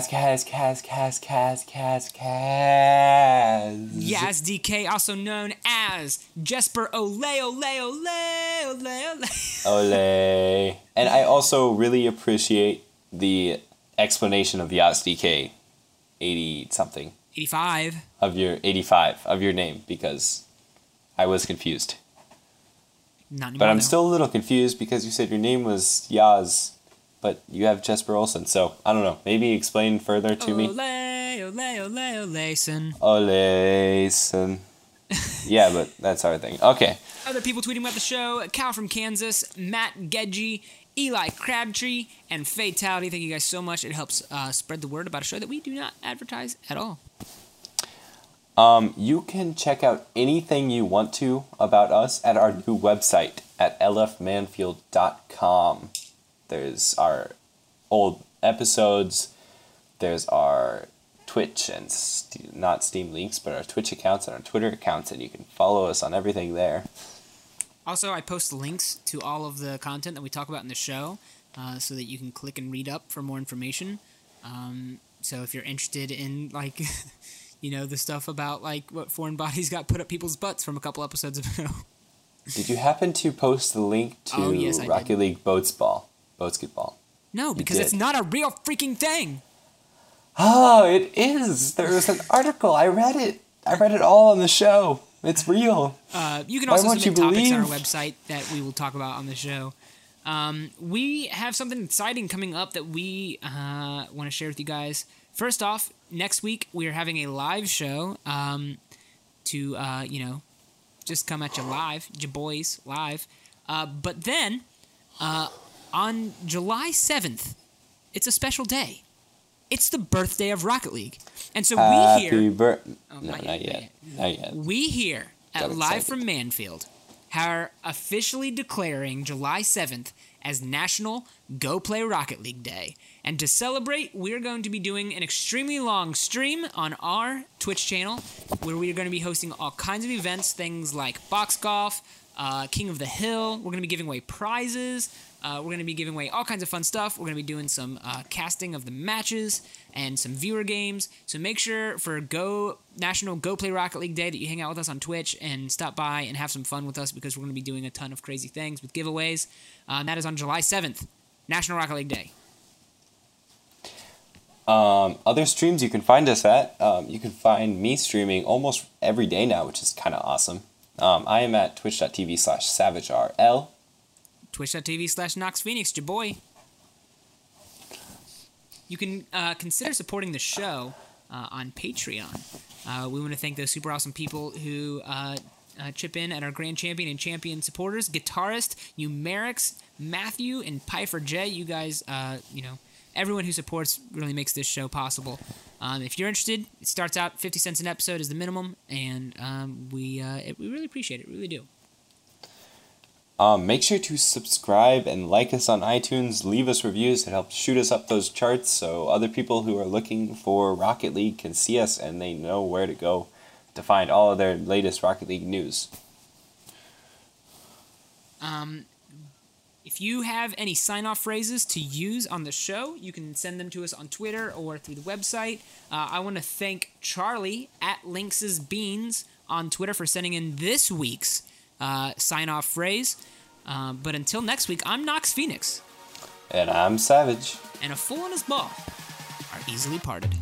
Kaz. Yaz DK, also known as Jesper Ole. And I also really appreciate the explanation of Yaz DK 80-something. 85. Of your name, because I was confused. Not anymore, but I'm still a little confused because you said your name was Yaz, but you have Jesper Olsen, so I don't know. Maybe explain further to me. Oleson. Yeah, but that's our thing. Okay. Other people tweeting about the show: Cal from Kansas, Matt Gedge, Eli Crabtree, and Fatality. Thank you guys so much. It helps spread the word about a show that we do not advertise at all. You can check out anything you want to about us at our new website at lfmanfield.com. There's our old episodes. There's our Twitch and not Steam links, but our Twitch accounts and our Twitter accounts, and you can follow us on everything there. Also, I post links to all of the content that we talk about in the show so that you can click and read up for more information. So if you're interested in, like, the stuff about, like, what foreign bodies got put up people's butts from a couple episodes ago. Did you happen to post the link to Rocket League Boatsketball? No, because it's not a real freaking thing. Oh, it is. There was an article. I read it. I read it all on the show. It's real. You can also submit topics on our website that we will talk about on the show. We have something exciting coming up that we want to share with you guys. First off, next week we are having a live show to just come at you live, your boys live. But then on July 7th, it's a special day. It's the birthday of Rocket League. And so we here... Not yet. We here at Live from Manfield are officially declaring July 7th as National Go Play Rocket League Day. And to celebrate, we're going to be doing an extremely long stream on our Twitch channel where we are going to be hosting all kinds of events, things like box golf, King of the Hill. We're going to be giving away prizes. We're going to be giving away all kinds of fun stuff. We're going to be doing some casting of the matches and some viewer games. So make sure for National Go Play Rocket League Day that you hang out with us on Twitch and stop by and have some fun with us because we're going to be doing a ton of crazy things with giveaways. That is on July 7th, National Rocket League Day. Other streams you can find us at, you can find me streaming almost every day now, which is kind of awesome. I am at twitch.tv/SavageRL. Twitch.tv/NoxPhoenix, your boy. You can consider supporting the show on Patreon. We want to thank those super awesome people who chip in at our Grand Champion and Champion supporters. Guitarist, Numerics, Matthew, and Piper J. You guys, everyone who supports really makes this show possible. If you're interested, it starts out 50 cents an episode is the minimum, and we really appreciate it. We really do. Make sure to subscribe and like us on iTunes. Leave us reviews. It helps shoot us up those charts so other people who are looking for Rocket League can see us and they know where to go to find all of their latest Rocket League news. If you have any sign-off phrases to use on the show, you can send them to us on Twitter or through the website. I want to thank Charlie at Lynx's Beans on Twitter for sending in this week's sign-off phrase. But until next week, I'm Nox Phoenix. And I'm Savage. And a fool and his ball are easily parted.